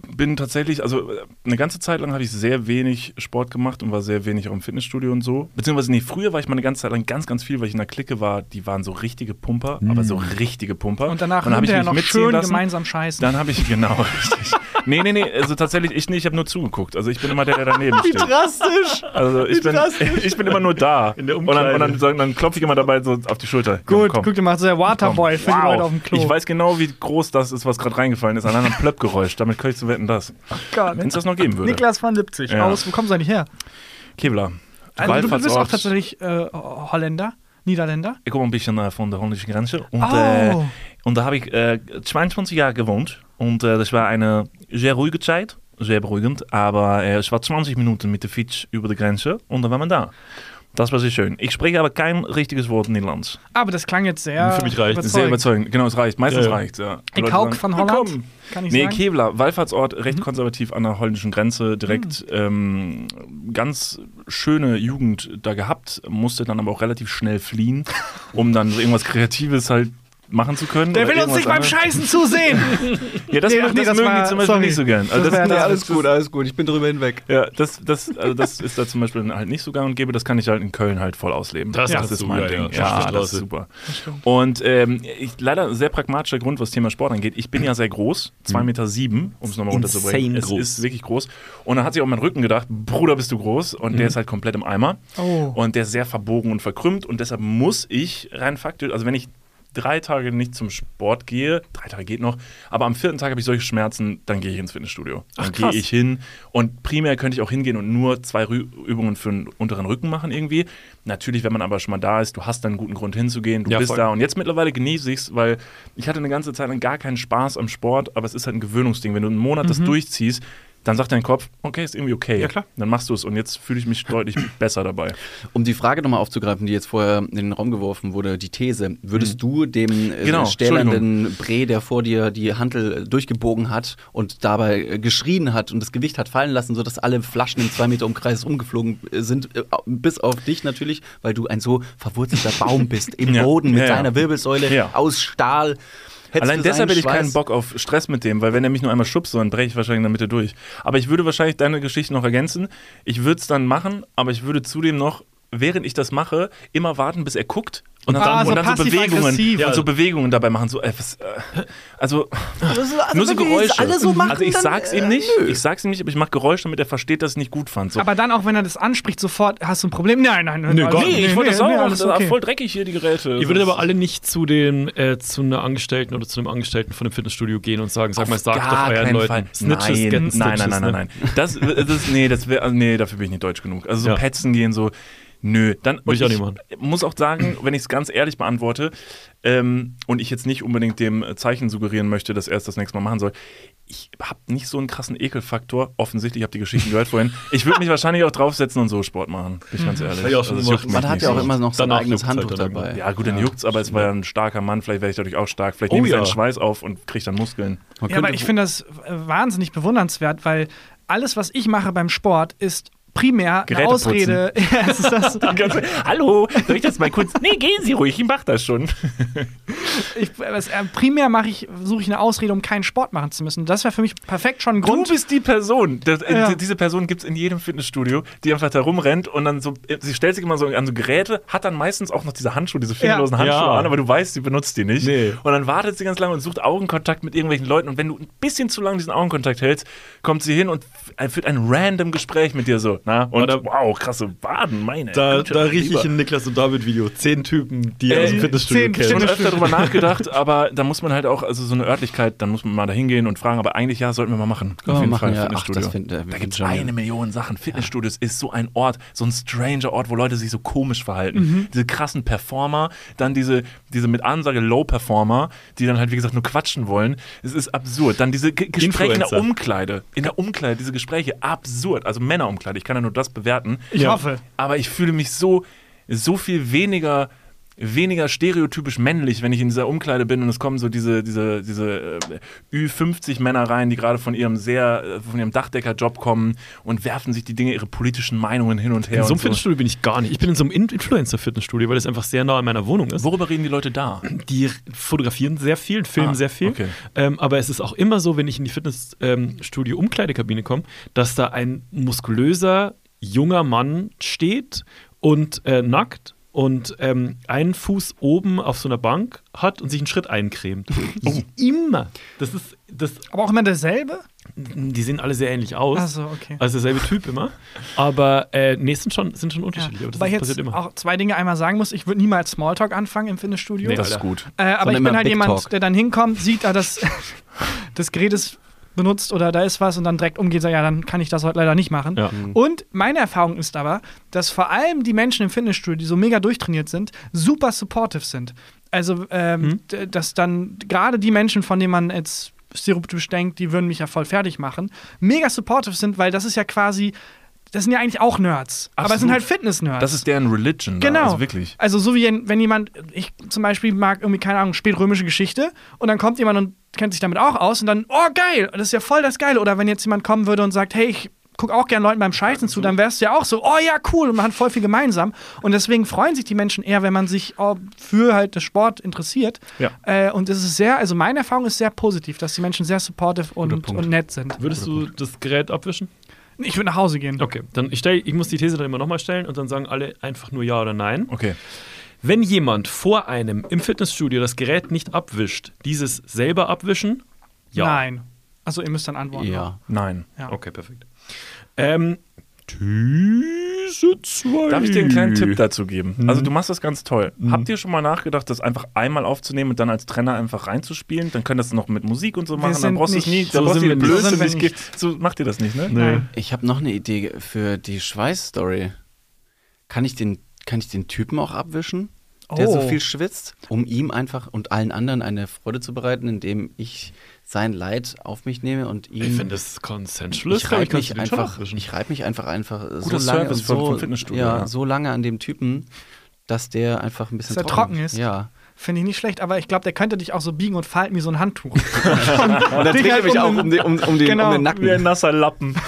bin tatsächlich, also eine ganze Zeit lang habe ich sehr wenig Sport gemacht und war sehr wenig auch im Fitnessstudio und so. Beziehungsweise, nee, früher war ich mal eine ganze Zeit lang ganz, ganz viel, weil ich in der Clique war, die waren so richtige Pumper, mm. aber so richtige Pumper. Und danach habe ich mich noch mitziehen schön lassen. gemeinsam scheißen. Dann habe ich, genau, richtig. Nee, nee, nee, also tatsächlich, ich nicht, ich habe nur zugeguckt. Also ich bin immer der, der daneben steht. Wie drastisch! Also ich bin, ich bin immer nur da. In der und dann, und dann, dann, dann klopfe ich immer dabei so auf die Schulter. Gut, komm, guck dir mal, so der Waterboy für wow. die Leute auf dem Klo. Ich weiß genau, wie groß das ist, was gerade reingefallen ist. An einem Plöppgeräusch. Damit könnte ich zu wetten, das. Oh Gott. Wenn es das noch geben würde. Niklas van Lipzig. Ja. Aus, wo kommst du eigentlich her? Kevlar. Also, du bist auch tatsächlich äh, Holländer, Niederländer. Ich komme ein bisschen äh, von der holländischen Grenze. Und, oh. äh, und da habe ich äh, zweiundzwanzig Jahre gewohnt. Und äh, das war eine sehr ruhige Zeit. Sehr beruhigend. Aber äh, es war zwanzig Minuten mit der Fiets über die Grenze. Und dann war man da. Das war sehr schön. Ich spreche aber kein richtiges Wort Niederlands. Aber das klang jetzt sehr Für mich reicht überzeugend. Sehr überzeugend. Genau, es reicht. Meistens Ja, ja. reicht ja. Ich Hauk von Holland, Ja, kann ich nee, sagen. Kevlar, Wallfahrtsort, recht mhm. konservativ an der holländischen Grenze, direkt mhm. ähm, ganz schöne Jugend da gehabt, musste dann aber auch relativ schnell fliehen, um dann so irgendwas Kreatives halt machen zu können. Der will uns nicht beim anderes. Scheißen zusehen. Ja, das, Nee, das, nee, das das mögen war- die zum Beispiel sorry. nicht so gern. Also Das das, wär- das, nee, alles das, gut, alles gut. Ich bin drüber hinweg. Ja, das, das, also das ist da zum Beispiel halt nicht so gang und gäbe. Das kann ich halt in Köln halt voll ausleben. Das das hast ist du, mein ja, Ding. ja. Ja, das ist Straße. super. Und ähm, ich, leider ein sehr pragmatischer Grund, was Thema Sport angeht. Ich bin ja sehr groß, zwei Meter sieben, um es nochmal runterzubringen. Insane Es groß. ist wirklich groß. Und dann hat sich auch mein Rücken gedacht, Bruder, bist du groß. Und Mhm. der ist halt komplett im Eimer. Oh. Und der ist sehr verbogen und verkrümmt. Und deshalb muss ich rein faktisch, also wenn ich drei Tage nicht zum Sport gehe, drei Tage geht noch, aber am vierten Tag habe ich solche Schmerzen, dann gehe ich ins Fitnessstudio. Dann Ach, krass. gehe ich hin und primär könnte ich auch hingehen und nur zwei Rü- Übungen für den unteren Rücken machen irgendwie. Natürlich, wenn man aber schon mal da ist, du hast dann einen guten Grund hinzugehen, du Ja, bist voll. da und jetzt mittlerweile genieße ich es, weil ich hatte eine ganze Zeit lang gar keinen Spaß am Sport, aber es ist halt ein Gewöhnungsding. Wenn du einen Monat das durchziehst, dann sagt dein Kopf, okay, ist irgendwie okay. Ja, klar. Dann machst du es und jetzt fühle ich mich deutlich besser dabei. Um die Frage nochmal aufzugreifen, die jetzt vorher in den Raum geworfen wurde, die These, würdest du dem äh, Genau, stählernden Bre, der vor dir die Hantel durchgebogen hat und dabei äh, geschrien hat und das Gewicht hat fallen lassen, sodass alle Flaschen im zwei Meter Umkreis umgeflogen äh, sind, äh, bis auf dich natürlich, weil du ein so verwurzelter Baum bist, im Ja, Boden mit ja, ja. deiner Wirbelsäule Ja. aus Stahl. Hättest Allein du deshalb seinen hätte ich keinen Schweiß- Bock auf Stress mit dem, weil wenn er mich nur einmal schubst, dann breche ich wahrscheinlich in der Mitte durch. Aber ich würde wahrscheinlich deine Geschichte noch ergänzen. Ich würde es dann machen, aber ich würde zudem noch, während ich das mache, immer warten, bis er guckt. Und dann, Ah, und so dann so Bewegungen passiv-aggressiv. und so Bewegungen dabei machen. So, äh, was, äh, also, Also, also nur so wenn wir Geräusche. das alle so machen, also ich dann, sag's ihm äh, nicht, nö. ich sag's ihm nicht, aber ich mache Geräusche, damit er versteht, dass ich es nicht gut fand. So. Aber dann auch, wenn er das anspricht, sofort hast du ein Problem. Nein, nein, nein. Nö, also, Gott, nee, ich wollte das auch, alles das ist okay. voll dreckig hier, die Geräte. Ihr würdet aber alle nicht zu dem äh, zu einer Angestellten oder zu einem Angestellten von dem Fitnessstudio gehen und sagen, sag mal, sagt doch gar euren keinen Leuten. Fall. Snitches nein, get nein, Stitches, nein, nein, ne? nein, nein. Das, das, nee, das wär, nee, dafür bin ich nicht deutsch genug. Also so Ja. petzen gehen, so, nö. Dann, Würde ich auch und nicht machen. muss auch sagen, wenn ich es ganz ehrlich beantworte ähm, und ich jetzt nicht unbedingt dem Zeichen suggerieren möchte, dass er es das nächste Mal machen soll, ich habe nicht so einen krassen Ekelfaktor. Offensichtlich, ich habe die Geschichten gehört vorhin. Ich würde mich wahrscheinlich auch draufsetzen und so Sport machen, bin ich ganz ehrlich. Hab ich auch schon es gemacht. juckt mich Man hat nicht ja auch so. immer noch sein Danach eigenes juckt's halt Handtuch dann dabei. Ja, gut, dann juckt's, aber es war ja ein starker Mann, vielleicht werde ich dadurch auch stark. Vielleicht Oh nehme ich ja. seinen Schweiß auf und kriege dann Muskeln. Man Ja, aber könnte- ich finde das äh, wahnsinnig bewundernswert, weil alles, was ich mache beim Sport, ist primär eine Geräte Ausrede. Ja, es ist das, Hallo, soll ich das mal kurz? Nee, gehen Sie ruhig, ich mach das schon. ich, was, äh, primär mache ich, suche ich eine Ausrede, um keinen Sport machen zu müssen. Das wäre für mich perfekt schon ein Grund. Du bist die Person. Das, Ja. äh, Diese Person gibt es in jedem Fitnessstudio, die einfach da rumrennt und dann so, sie stellt sich immer so an so Geräte, hat dann meistens auch noch diese Handschuhe, diese fingerlosen Ja. Handschuhe Ja. an, aber du weißt, sie benutzt die nicht. Nee. Und dann wartet sie ganz lange und sucht Augenkontakt mit irgendwelchen Leuten und wenn du ein bisschen zu lange diesen Augenkontakt hältst, kommt sie hin und f- führt ein random Gespräch mit dir so. Na? Und da- wow, krasse Waden, meine. Da, Güte, da rieche lieber. ich ein Niklas und David Video. Zehn Typen, die Äh, aus dem Fitnessstudio zehn kennen. schon Stimmt. öfter drüber nachgedacht, aber da muss man halt auch, also so eine Örtlichkeit, dann muss man mal da hingehen und fragen, aber eigentlich ja, sollten wir mal machen. Können wir machen, ja. Ach, Fitnessstudio. das find- äh, da find gibt es schon, ja. eine Million Sachen. Fitnessstudios ist so ein Ort, so ein stranger Ort, wo Leute sich so komisch verhalten. Diese krassen Performer, dann diese, diese mit Ansage Low-Performer, die dann halt, wie gesagt, nur quatschen wollen. Es ist absurd. Dann diese G Gespräche in der Influencer. Umkleide. In der Umkleide, diese Gespräche, absurd. Also Männerumkleide, ich kann ja nur das bewerten. Ich Ja. hoffe. Aber ich fühle mich so, so viel weniger weniger stereotypisch männlich, wenn ich in dieser Umkleide bin und es kommen so diese, diese, diese äh, Ü fünfzig Männer rein, die gerade von ihrem sehr, äh, von ihrem Dachdeckerjob kommen und werfen sich die Dinge, ihre politischen Meinungen hin und her. In so einem und so. Fitnessstudio bin ich gar nicht. Ich bin in so einem In- Influencer-Fitnessstudio, weil das einfach sehr nah an meiner Wohnung ist. Worüber reden die Leute da? Die fotografieren sehr viel, filmen Ah, sehr viel. okay. Ähm, aber es ist auch immer so, wenn ich in die Fitnessstudio-Umkleidekabine komme, dass da ein muskulöser, junger Mann steht und äh, nackt und ähm, einen Fuß oben auf so einer Bank hat und sich einen Schritt eincremt. Oh. Immer. Das ist, das, Aber auch immer derselbe? die sehen alle sehr ähnlich aus. Ach so, okay. Also derselbe Typ immer. Aber äh, nee, sind schon, sind schon unterschiedlich. Ja. Aber das Wobei ich passiert jetzt immer. auch zwei Dinge einmal sagen muss. Ich würde niemals Smalltalk anfangen im Fitnessstudio. Nee, Das ist Alter. gut. Äh, aber Sondern ich bin immer halt Big jemand, Talk. der dann hinkommt, sieht, ah, das, das Gerät ist benutzt oder da ist was und dann direkt umgeht, sagt, ja, dann kann ich das heute leider nicht machen. Ja. Und meine Erfahrung ist aber, dass vor allem die Menschen im Fitnessstudio, die so mega durchtrainiert sind, super supportive sind. Also, ähm, Mhm. d- dass dann gerade die Menschen, von denen man jetzt stereotypisch denkt, die würden mich ja voll fertig machen, mega supportive sind, weil das ist ja quasi, das sind ja eigentlich auch Nerds. Aber es sind Absolut. halt Fitness-Nerds. Das ist deren Religion. Da. Genau. Also wirklich. Also so wie wenn jemand, ich zum Beispiel mag irgendwie, keine Ahnung, spätrömische Geschichte und dann kommt jemand und kennt sich damit auch aus und dann, oh geil, das ist ja voll das Geile. Oder wenn jetzt jemand kommen würde und sagt, hey, ich guck auch gern Leuten beim Scheißen zu, dann wär's ja auch so, oh ja, cool, und man hat voll viel gemeinsam. Und deswegen freuen sich die Menschen eher, wenn man sich oh, für halt das Sport interessiert. Ja. Äh, und es ist sehr, also meine Erfahrung ist sehr positiv, dass die Menschen sehr supportive und, Punkt. und nett sind. Würdest du das Gerät abwischen? Ich würde nach Hause gehen. Okay, dann ich, stell, ich muss die These dann immer nochmal stellen und dann sagen alle einfach nur ja oder nein. Okay. Wenn jemand vor einem im Fitnessstudio das Gerät nicht abwischt, dieses selber abwischen? Ja. Nein. Also ihr müsst dann antworten. Ja. Nein. Ja. Okay, perfekt. Ähm, These zwei. Darf ich dir einen kleinen Tipp dazu geben? Mhm. Also du machst das ganz toll. Mhm. Habt ihr schon mal nachgedacht, das einfach einmal aufzunehmen und dann als Trainer einfach reinzuspielen? Dann könnt ihr das noch mit Musik und so machen. Dann sind brauchst du es nie. nicht- Dann so brauchst du sind die wir nicht. Blöße So sind wir nicht. nicht. ge- So macht ihr das nicht, ne? Nee. Nein. Ich habe noch eine Idee für die Schweißstory. Kann ich den, kann ich den Typen auch abwischen, der Oh. so viel schwitzt, um ihm einfach und allen anderen eine Freude zu bereiten, indem ich sein Leid auf mich nehme und ihm. Ich finde das consensual. ich reibe mich einfach, ich reib mich einfach einfach so Guter lange Service und vom- so, vom Fitnessstudio, ja, ja. so lange an dem Typen, dass der einfach ein bisschen Dass er trocken ist? Ja. Finde ich nicht schlecht, aber ich glaube, der könnte dich auch so biegen und falten wie so ein Handtuch. Und dann Dich dreht er halt mich um auch den- um den, um, um den, Genau. um den Nacken. Wie ein nasser Lappen.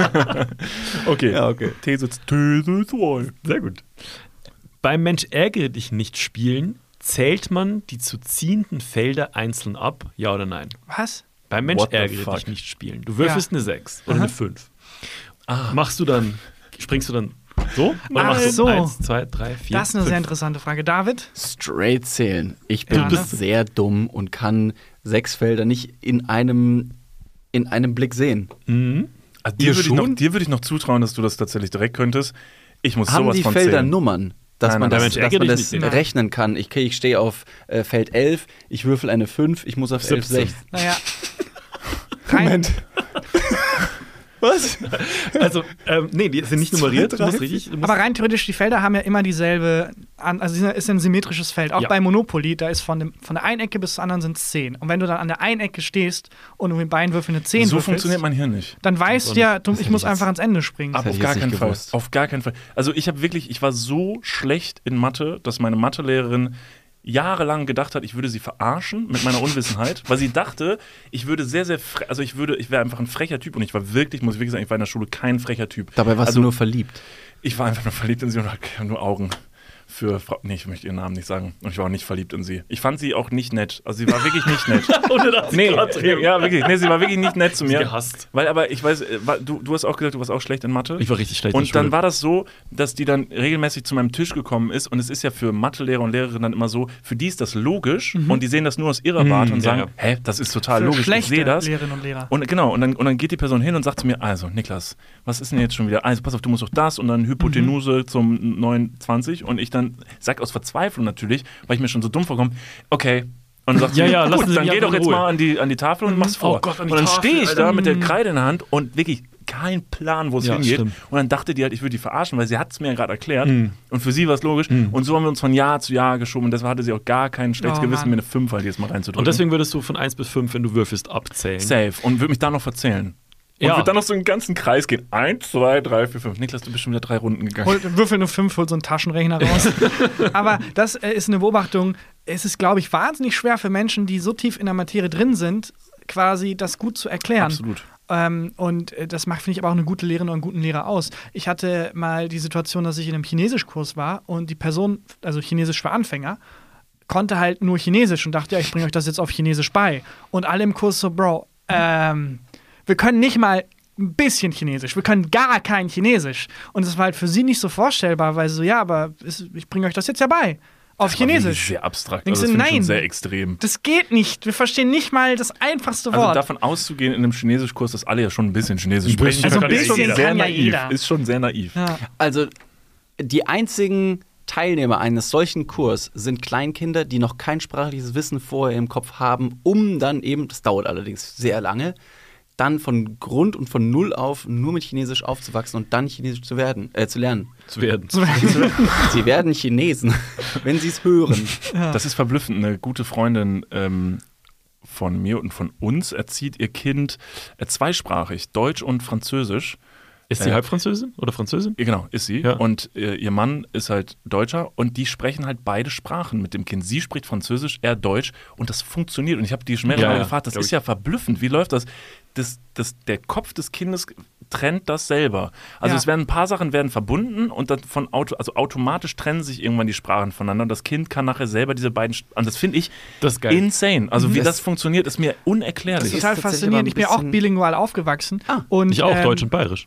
Okay. Ja, okay. These, These zwei. Sehr gut. Beim Mensch ärgere dich nicht spielen, zählt man die zu ziehenden Felder einzeln ab, ja oder nein? Was? Beim Mensch What the ärgere fuck? dich nicht spielen. Du würfelst Ja. eine sechs oder Aha. eine fünf. Machst du dann, springst du dann so? Oder Ach machst du so. eins, zwei, drei, vier, Das ist eine fünf? sehr interessante Frage. David? Straight zählen. Ich bin Ja, ne? sehr dumm und kann sechs Felder nicht in einem, in einem Blick sehen. Mhm. Also Ihr dir würde ich, noch- schon? dir würd ich noch zutrauen, dass du das tatsächlich direkt könntest. Ich muss Haben sowas die von Felder zählen. Nummern? Dass Nein, man nein, das, Mensch, dass ärgere man dich das nicht. rechnen kann. Ich, okay, ich stehe auf äh, Feld elf, ich würfel eine fünf, ich muss auf elf, siebzehn. sechzehn. Naja. Rein, Was? Also, ähm, nee, die sind nicht nummeriert. Du musst richtig, du musst aber rein theoretisch, die Felder haben ja immer dieselbe, An also es ist ein symmetrisches Feld. Auch Ja. bei Monopoly, da ist von, dem, von der einen Ecke bis zur anderen sind es zehn. Und wenn du dann an der einen Ecke stehst und du mit beiden Würfeln eine zehn So würfelst, funktioniert mein Hirn nicht. dann weißt du ja, du, ich hätte muss ich jetzt- einfach ans Ende springen. Aber hätte auf ich gar jetzt keinen nicht Fall. gewusst. Auf gar keinen Fall. Also ich habe wirklich, ich war so schlecht in Mathe, dass meine Mathelehrerin jahrelang gedacht hat, ich würde sie verarschen mit meiner Unwissenheit, weil sie dachte, ich würde sehr, sehr, fre also ich würde, ich wäre einfach ein frecher Typ und ich war wirklich, muss ich wirklich sagen, ich war in der Schule kein frecher Typ. Dabei warst Also, du nur verliebt. Ich war einfach nur verliebt in sie und hatte nur Augen für Frau. Nee, ich möchte ihren Namen nicht sagen. Und ich war auch nicht verliebt in sie. Ich fand sie auch nicht nett. Also sie war wirklich nicht nett. Ohne dass sie Nee, gerade nee, ja, wirklich. Nee, sie war wirklich nicht nett zu mir. gehasst. Weil aber ich weiß, äh, wa- du, du hast auch gesagt, du warst auch schlecht in Mathe. Ich war richtig schlecht in der Und dann Schule. war das so, dass die dann regelmäßig zu meinem Tisch gekommen ist. Und es ist ja für Mathelehrer und Lehrerinnen dann immer so, für die ist das logisch. Und die sehen das nur aus ihrer Mhm, Warte und ja, sagen, ja. hä, das ist total Für logisch, ich schlechte sehe das. Lehrerinnen und Lehrer. Und genau, und dann, und dann geht die Person hin und sagt zu mir, also Niklas, was ist denn jetzt schon wieder? Also pass auf, du musst doch das und dann Hypotenuse Mhm. zum neunundzwanzig. Und ich dann sag aus Verzweiflung natürlich, weil ich mir schon so dumm vorkomme, okay. Und dann sagt Ja, sie, ja, lassen gut, Sie dann mich geh doch einfach in jetzt Ruhe. mal an die, an die Tafel und mach's vor. Oh Gott, an die und dann Tafel, stehe ich Alter. da mit der Kreide in der Hand und wirklich kein Plan, wo es Ja, hingeht. stimmt. Und dann dachte die halt, ich würde die verarschen, weil sie hat es mir ja gerade erklärt. Mhm. Und für sie war es logisch. Mhm. Und so haben wir uns von Jahr zu Jahr geschoben. Und deshalb hatte sie auch gar kein schlechtes Oh, Gewissen, Mann. mir eine fünf halt jetzt mal reinzudrücken. Und deswegen würdest du von eins bis fünf, wenn du würfelst, abzählen. Safe. Und würde mich da noch verzählen. Und Ja. wird dann noch so einen ganzen Kreis gehen. Eins, zwei, drei, vier, fünf. Niklas, du bist schon wieder drei Runden gegangen. Holt, würfel eine fünf, holt so einen Taschenrechner raus. Aber das äh, ist eine Beobachtung. Es ist, glaube ich, wahnsinnig schwer für Menschen, die so tief in der Materie drin sind, quasi das gut zu erklären. Absolut. Ähm, und äh, das macht, finde ich, aber auch eine gute Lehrerin oder einen guten Lehrer aus. Ich hatte mal die Situation, dass ich in einem Chinesischkurs war und die Person, also Chinesisch für Anfänger, konnte halt nur Chinesisch und dachte, ja, ich bringe euch das jetzt auf Chinesisch bei. Und alle im Kurs so, Bro, ähm, wir können nicht mal ein bisschen Chinesisch, wir können gar kein Chinesisch. Und das war halt für sie nicht so vorstellbar, weil sie so, ja, aber es, ich bringe euch das jetzt ja bei. Auf Das war Chinesisch. wirklich sehr abstrakt. Denkst Also das du, finde ich schon nein. sehr extrem. Das geht nicht. Wir verstehen nicht mal das einfachste Also Wort. davon auszugehen in einem Chinesischkurs, dass alle ja schon ein bisschen Chinesisch Ein bisschen sprechen, Also ein können, ist bisschen schon sehr kann ja naiv. jeder. Ist schon sehr naiv. ja. Also die einzigen Teilnehmer eines solchen Kurs sind Kleinkinder, die noch kein sprachliches Wissen vorher im Kopf haben, um dann eben, das dauert allerdings sehr lange, dann von Grund und von Null auf nur mit Chinesisch aufzuwachsen und dann Chinesisch zu werden, äh, zu lernen. Zu werden. Sie werden Chinesen, wenn sie es hören. Das ist verblüffend. Eine gute Freundin ähm, von mir und von uns erzieht ihr Kind äh, zweisprachig, Deutsch und Französisch. Ist sie Äh, halb Französin oder Französin? Ja, genau, ist sie. Ja. Und äh, ihr Mann ist halt Deutscher und die sprechen halt beide Sprachen mit dem Kind. Sie spricht Französisch, er Deutsch und das funktioniert. Und ich habe die schon mehrere Ja, Mal ja, gefragt, das glaub ist ich. ja verblüffend. Wie läuft das? Das, das? Der Kopf des Kindes trennt das selber. Also Ja. es werden ein paar Sachen werden verbunden und dann von Auto, also automatisch trennen sich irgendwann die Sprachen voneinander und das Kind kann nachher selber diese beiden, Sp- und das finde ich Das ist geil. insane. Also wie das, Das- funktioniert, ist mir unerklärlich. Das ist total ist tatsächlich faszinierend. aber Ich bin ein auch bisschen- bilingual aufgewachsen. Ah, und, Ich auch, ähm, Deutsch und Bayerisch.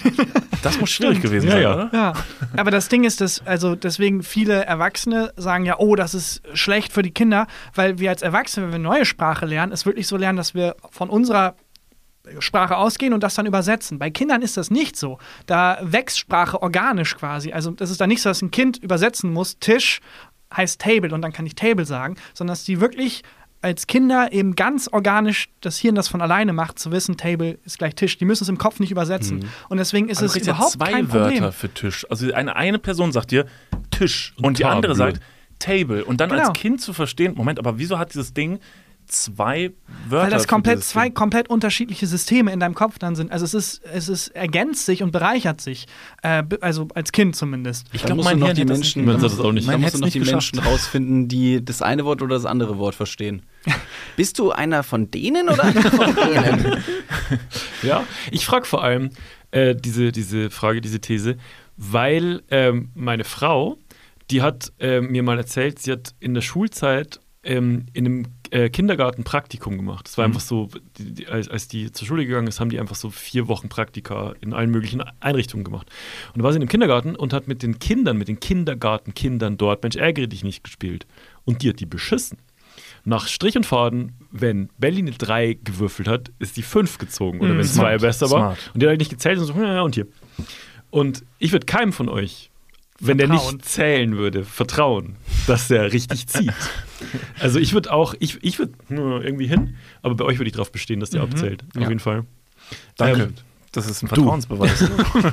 Das muss schwierig gewesen Ja, sein, ja. oder? Ja, aber das Ding ist, dass, also deswegen viele Erwachsene sagen ja, oh, das ist schlecht für die Kinder, weil wir als Erwachsene, wenn wir eine neue Sprache lernen, es wirklich so lernen, dass wir von unserer Sprache ausgehen und das dann übersetzen. Bei Kindern ist das nicht so. Da wächst Sprache organisch quasi. Also das ist da nicht so, dass ein Kind übersetzen muss, Tisch heißt Table und dann kann ich Table sagen, sondern dass die wirklich als Kinder eben ganz organisch das Hirn das von alleine macht, zu wissen, Table ist gleich Tisch. Die müssen es im Kopf nicht übersetzen. Und deswegen ist Aber es du kriegst überhaupt ja zwei kein Wörter Problem. für Tisch. Also eine, eine Person sagt dir Tisch und, Und die andere Table. sagt Table. Und dann Genau. als Kind zu verstehen, Moment, aber wieso hat dieses Ding zwei Wörter? Weil das für komplett dieses zwei Ding? komplett unterschiedliche Systeme in deinem Kopf dann sind. Also es ist, es ist ergänzt sich und bereichert sich. Äh, b- also als Kind zumindest. Ich Da glaube, musst du mein noch Hirn die hätte das Menschen, nicht Man sagt das auch nicht. Da Mein musst du hätte noch es die nicht Menschen geschafft. rausfinden, die das eine Wort oder das andere Wort verstehen. Bist du einer von denen oder einer von denen? Ja, ich frage vor allem äh, diese, diese Frage, diese These, weil ähm, meine Frau, die hat äh, mir mal erzählt, sie hat in der Schulzeit ähm, in einem äh, Kindergarten Praktikum gemacht. Das war Mhm. einfach so, die, die, als, als die zur Schule gegangen ist, haben die einfach so vier Wochen Praktika in allen möglichen Einrichtungen gemacht. Und da war sie in einem Kindergarten und hat mit den Kindern, mit den Kindergartenkindern dort, Mensch, ärgere dich nicht gespielt. Und die hat die beschissen. Nach Strich und Faden, wenn Belly eine drei gewürfelt hat, ist die fünf gezogen. Oder Mhm. wenn zwei Smart, besser war. smart. Und die hat halt nicht gezählt und so, ja, und hier. Und ich würde keinem von euch, wenn der Vertrauen. nicht zählen würde, vertrauen, dass der richtig zieht. Also ich würde auch, ich, ich würde irgendwie hin, aber bei euch würde ich darauf bestehen, dass der abzählt. Auf Ja. jeden Fall. Danke. Ähm, Das ist ein Vertrauensbeweis.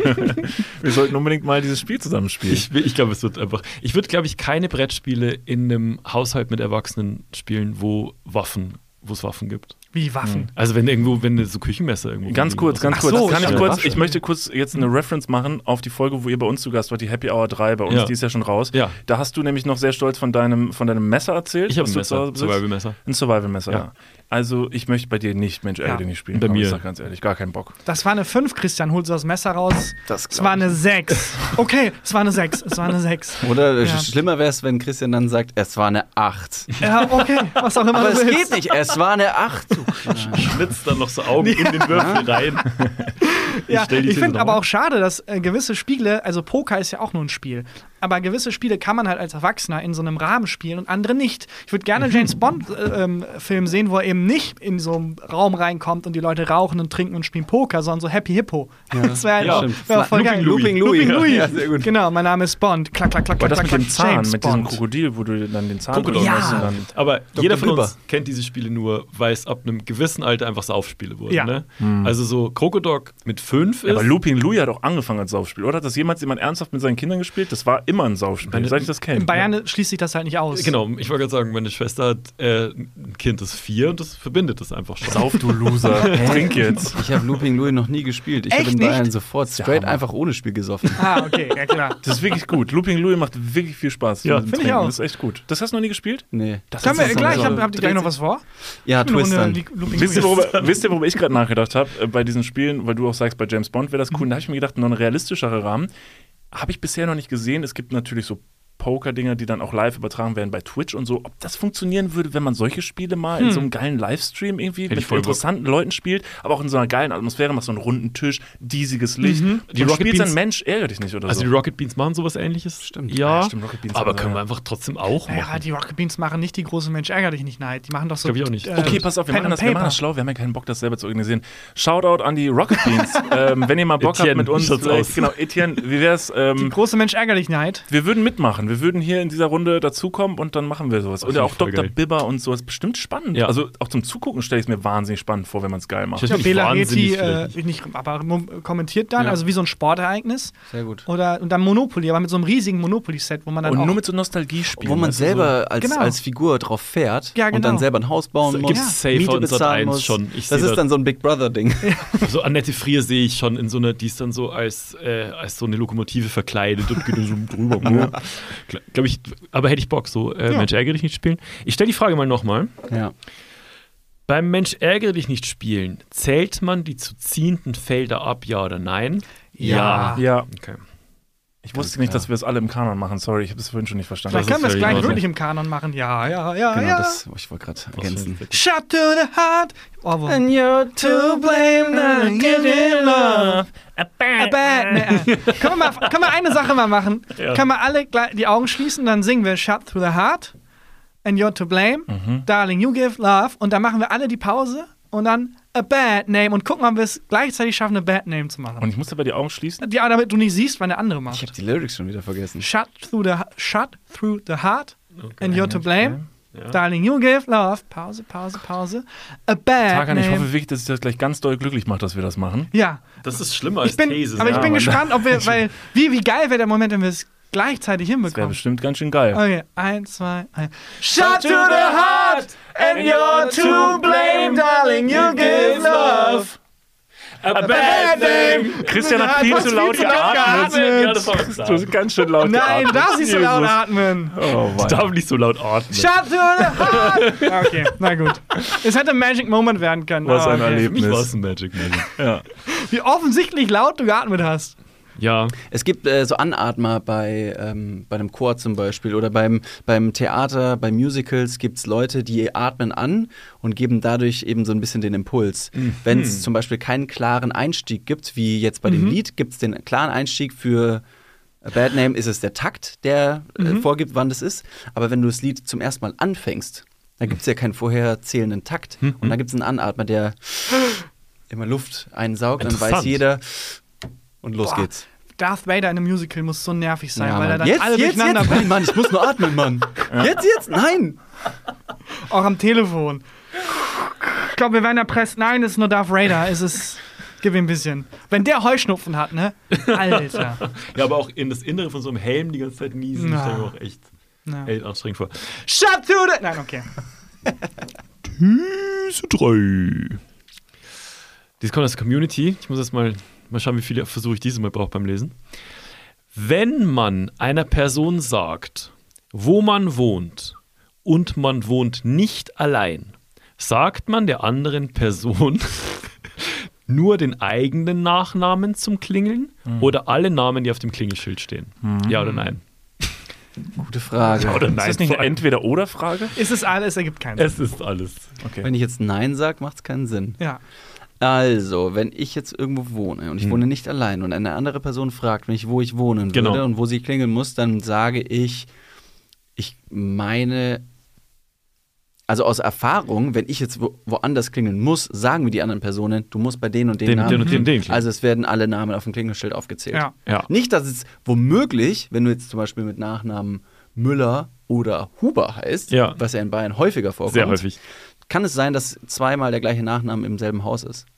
Wir sollten unbedingt mal dieses Spiel zusammen spielen. Ich, will- ich glaube, es wird einfach. Ich würde, glaube ich, keine Brettspiele in einem Haushalt mit Erwachsenen spielen, wo Waffen, wo es Waffen gibt. Wie Waffen. Also wenn irgendwo, wenn so Küchenmesser irgendwo. Ganz kurz, ganz Ach kurz. so, Kann ich, ja. kurz Waffe. ich möchte kurz jetzt eine Reference machen auf die Folge, wo ihr bei uns zu Gast wart, die Happy Hour drei bei uns, Ja. die ist ja schon raus. Ja. Da hast du nämlich noch sehr stolz von deinem, von deinem Messer erzählt. Ich habe ein was du zu Hause Messer, besitzt. Survival-Messer. Ein Survival-Messer, ja. Ja. Also ich möchte bei dir nicht Mensch ärgere Ja. dich nicht spielen. Bei aber mir. Ich sag ganz ehrlich, gar keinen Bock. Das war eine fünf, Christian. Holst du das Messer raus? Das Es war eine sechs. Okay, es war eine sechs. Es war eine sechs. Oder Ja. schlimmer wäre es, wenn Christian dann sagt, es war eine acht. Ja, okay. Was auch immer Aber du es willst. geht nicht, es war eine acht. Schnitzt dann noch so Augen in den Würfel rein. Ja, stell die ich These finde noch aber mal. auch schade, dass äh, gewisse Spiele, also Poker ist ja auch nur ein Spiel, aber gewisse Spiele kann man halt als Erwachsener in so einem Rahmen spielen und andere nicht. Ich würde gerne einen James Bond-Film sehen, wo er eben nicht in so einen Raum reinkommt und die Leute rauchen und trinken und spielen Poker, sondern so Happy Hippo. Das wäre halt Ja, auch stimmt. wär voll Looping geil. Louis. Looping Louis. Looping Louis. Ja, sehr gut. Genau, mein Name ist Bond. Klack, klack, klack, Aber das klack, mit dem klack, Zahn, James mit diesem Bond. Krokodil, wo du dann den Zahn Krokodil. drücken Ja. musst und dann Aber jeder von Bieber. uns kennt diese Spiele nur, weil es ab einem gewissen Alter einfach Saufspiele wurden. Ja. Ne? Also so Krokodok mit fünf ist. Ja, aber Looping Louis hat auch angefangen als Saufspiel, oder? Hat das jemals jemand ernsthaft mit seinen Kindern gespielt? Das war immer ein Saufspiel, seit ich das kenne. In Bayern schließt sich das halt nicht aus. Genau, ich wollte gerade sagen, meine Schwester hat äh, ein Kind, das ist vier und das verbindet das einfach schon. Sauf, du Loser. Trink jetzt. Ich habe Looping Louis noch nie gespielt. Ich Echt habe in Bayern nicht? sofort straight Hammer. einfach ohne Spiel gesoffen. Ah, okay, ja klar. Das ist wirklich gut. Looping Louis macht wirklich viel Spaß. Ja, mit dem finde ich Trinken. auch. Das ist echt gut. Das hast du noch nie gespielt? Nee. Das Können wir ist gleich, so- habt, habt ihr gleich noch was vor? Ja, Eine Runde Twistern. Li- Looping Wisst ihr, Louis. worüber, wisst ihr, worüber ich gerade nachgedacht habe äh, bei diesen Spielen, weil du auch sagst, bei James Bond wäre das cool. Da habe ich mir gedacht, noch ein realistischerer Rahmen. Habe ich bisher noch nicht gesehen. Es gibt natürlich so Poker-Dinger, die dann auch live übertragen werden bei Twitch und so. Ob das funktionieren würde, wenn man solche Spiele mal in so einem geilen Livestream irgendwie Hätte ich mit voll Bock. interessanten Leuten spielt, aber auch in so einer geilen Atmosphäre, macht so einen runden Tisch, diesiges Licht. Die Und Rocket spielt Beans- ein Mensch, ärgere dich nicht oder Also so. die Rocket Beans machen sowas ähnliches. Stimmt. Ja, Ja, stimmt, Rocket Beans aber haben können wir- wir einfach trotzdem auch Naja, machen. die Rocket Beans machen nicht die große Mensch, ärger dich nicht Neid. Die machen doch so. Glaub ich auch nicht. äh, Okay, pass auf, wir Pen machen, das, and wir machen Paper. das schlau, wir haben ja keinen Bock, das selber zu organisieren. Shoutout an die Rocket Beans. ähm, wenn ihr mal Bock habt Etienne, mit uns, schaut's vielleicht, aus. genau, Etienne, wie wär's? Die Ähm, große Mensch, ärger dich Neid. wir würden mitmachen, wir würden hier in dieser Runde dazukommen und dann machen wir sowas. Das Und find auch ich voll Doktor geil. Bibber und sowas, bestimmt spannend. Ja. Also auch zum Zugucken stelle ich es mir wahnsinnig spannend vor, wenn man es geil macht. Ich Ja, nicht Bela wahnsinnig Reti, äh, vielleicht nicht, aber mom- kommentiert dann, Ja. also wie so ein Sportereignis. Sehr gut. Oder und dann Monopoly, aber mit so einem riesigen Monopoly-Set, wo man dann Und auch nur mit so Nostalgie-Spielen. Wo man weißt du, selber als, Genau. als Figur drauf fährt Ja, und genau. dann selber ein Haus bauen Das muss, gibt's safe Miete in Sat bezahlen eins muss. schon. Ich Das seh ist da- dann so ein Big Brother-Ding. So Annette Frier sehe ich schon in so einer, die ist dann so als, äh, als so eine Lokomotive verkleidet und geht dann so drüber. Gla- Glaub ich, aber hätte ich Bock, so äh, Ja. Mensch, ärgere dich nicht spielen. Ich stelle die Frage mal nochmal. Ja. Beim Mensch, ärgere dich nicht spielen, zählt man die zu ziehenden Felder ab, ja oder nein? Ja. Ja, Okay. ich wusste nicht, dass wir es alle im Kanon machen. Sorry, ich habe es vorhin schon nicht verstanden. Vielleicht Das können wir ist es völlig gleich in Ordnung. wirklich im Kanon machen. Ja, ja, ja, Genau, ja. das oh, ich wollte gerade ergänzen. Shut to the heart. Oh, wo? And you're to blame, then give him love. A bad man. können, wir mal, können wir eine Sache mal machen? Ja. Können wir alle gleich die Augen schließen, dann singen wir Shut through the heart and you're to blame, darling, you give love und dann machen wir alle die Pause und dann a bad name und gucken, ob wir es gleichzeitig schaffen, eine bad name zu machen. Und ich musste bei die Augen schließen? Ja, damit du nicht siehst, wann der andere Ich macht. habe die Lyrics schon wieder vergessen. Shut through the shut through the heart Okay. and you're to blame, Ja. darling, you give love. Pause, Pause, Pause. A bad Tarkan, ich name. hoffe wirklich, dass ich das gleich ganz doll glücklich macht, dass wir das machen. Ja, Das ist schlimmer als ich bin, These. aber ich ja, bin Mann. gespannt, ob wir, weil wie wie geil wäre der Moment, wenn wir es gleichzeitig Das wäre hinbekommen. bestimmt ganz schön geil. Okay, eins, zwei, eins. Shut to the heart and you're to blame, darling, you give love. A bad name. Christian hat Ja, viel du zu hast laut viel zu laut geatmet. geatmet. Ja, das war Du hast ganz schön laut Nein, du geatmet. darfst nicht so laut Jesus. atmen. Oh, Ich Mann. darf nicht so laut atmen. Shut to the heart. Okay, na gut. Es hätte ein Magic Moment werden können. Was aber ein okay. Für mich Erlebnis. war es ein Magic Moment. Ja. Wie offensichtlich laut du geatmet hast. Ja, Es gibt äh, so Anatmer bei, ähm, bei einem Chor zum Beispiel oder beim, beim Theater, bei Musicals gibt es Leute, die atmen an und geben dadurch eben so ein bisschen den Impuls. Wenn es zum Beispiel keinen klaren Einstieg gibt, wie jetzt bei dem Lied, gibt es den klaren Einstieg für A Bad Name, ist es der Takt, der äh, vorgibt, wann das ist. Aber wenn du das Lied zum ersten Mal anfängst, dann gibt es ja keinen vorher zählenden Takt. Und dann gibt es einen Anatmer, der immer Luft einsaugt, dann weiß Interessant. jeder und los Boah. geht's. Darth Vader in einem Musical muss so nervig sein, Ja, weil er Mann. dann jetzt, alle jetzt, durcheinander jetzt, nein, Mann, ich muss nur atmen, Mann. Jetzt, jetzt, nein. auch am Telefon. Ich glaube, wir werden erpresst. Nein, es ist nur Darth Vader. Es ist. Gib ihm ein bisschen. Wenn der Heuschnupfen hat, ne? Alter. ja, aber auch in das Innere von so einem Helm die ganze Zeit niesen, Na. stelle ich mir auch echt, Ja. echt anstrengend vor. Shut to the. Nein, okay. These drei. Dies kommt aus der Community. Ich muss jetzt mal, mal schauen, wie viele Versuche ich dieses Mal brauche beim Lesen. Wenn man einer Person sagt, wo man wohnt und man wohnt nicht allein, sagt man der anderen Person nur den eigenen Nachnamen zum Klingeln oder alle Namen, die auf dem Klingelschild stehen? Ja oder nein? Gute Frage. Oder Ist nein? das nicht eine Vor allem- Entweder-Oder-Frage? Ist es alles, ergibt keinen Sinn. Es ist alles. Okay. Wenn ich jetzt Nein sage, macht es keinen Sinn. Ja. Also, wenn ich jetzt irgendwo wohne und ich wohne nicht allein und eine andere Person fragt mich, wo ich wohnen Genau. würde und wo sie klingeln muss, dann sage ich, ich meine, also aus Erfahrung, wenn ich jetzt wo, woanders klingeln muss, sagen mir die anderen Personen, du musst bei den und den, Den, Namen. den und den, den klingeln. Also es werden alle Namen auf dem Klingelschild aufgezählt. Ja. Ja. Nicht, dass es womöglich, wenn du jetzt zum Beispiel mit Nachnamen Müller oder Huber heißt, Ja. was ja in Bayern häufiger vorkommt, Sehr häufig. kann es sein, dass zweimal der gleiche Nachname im selben Haus ist.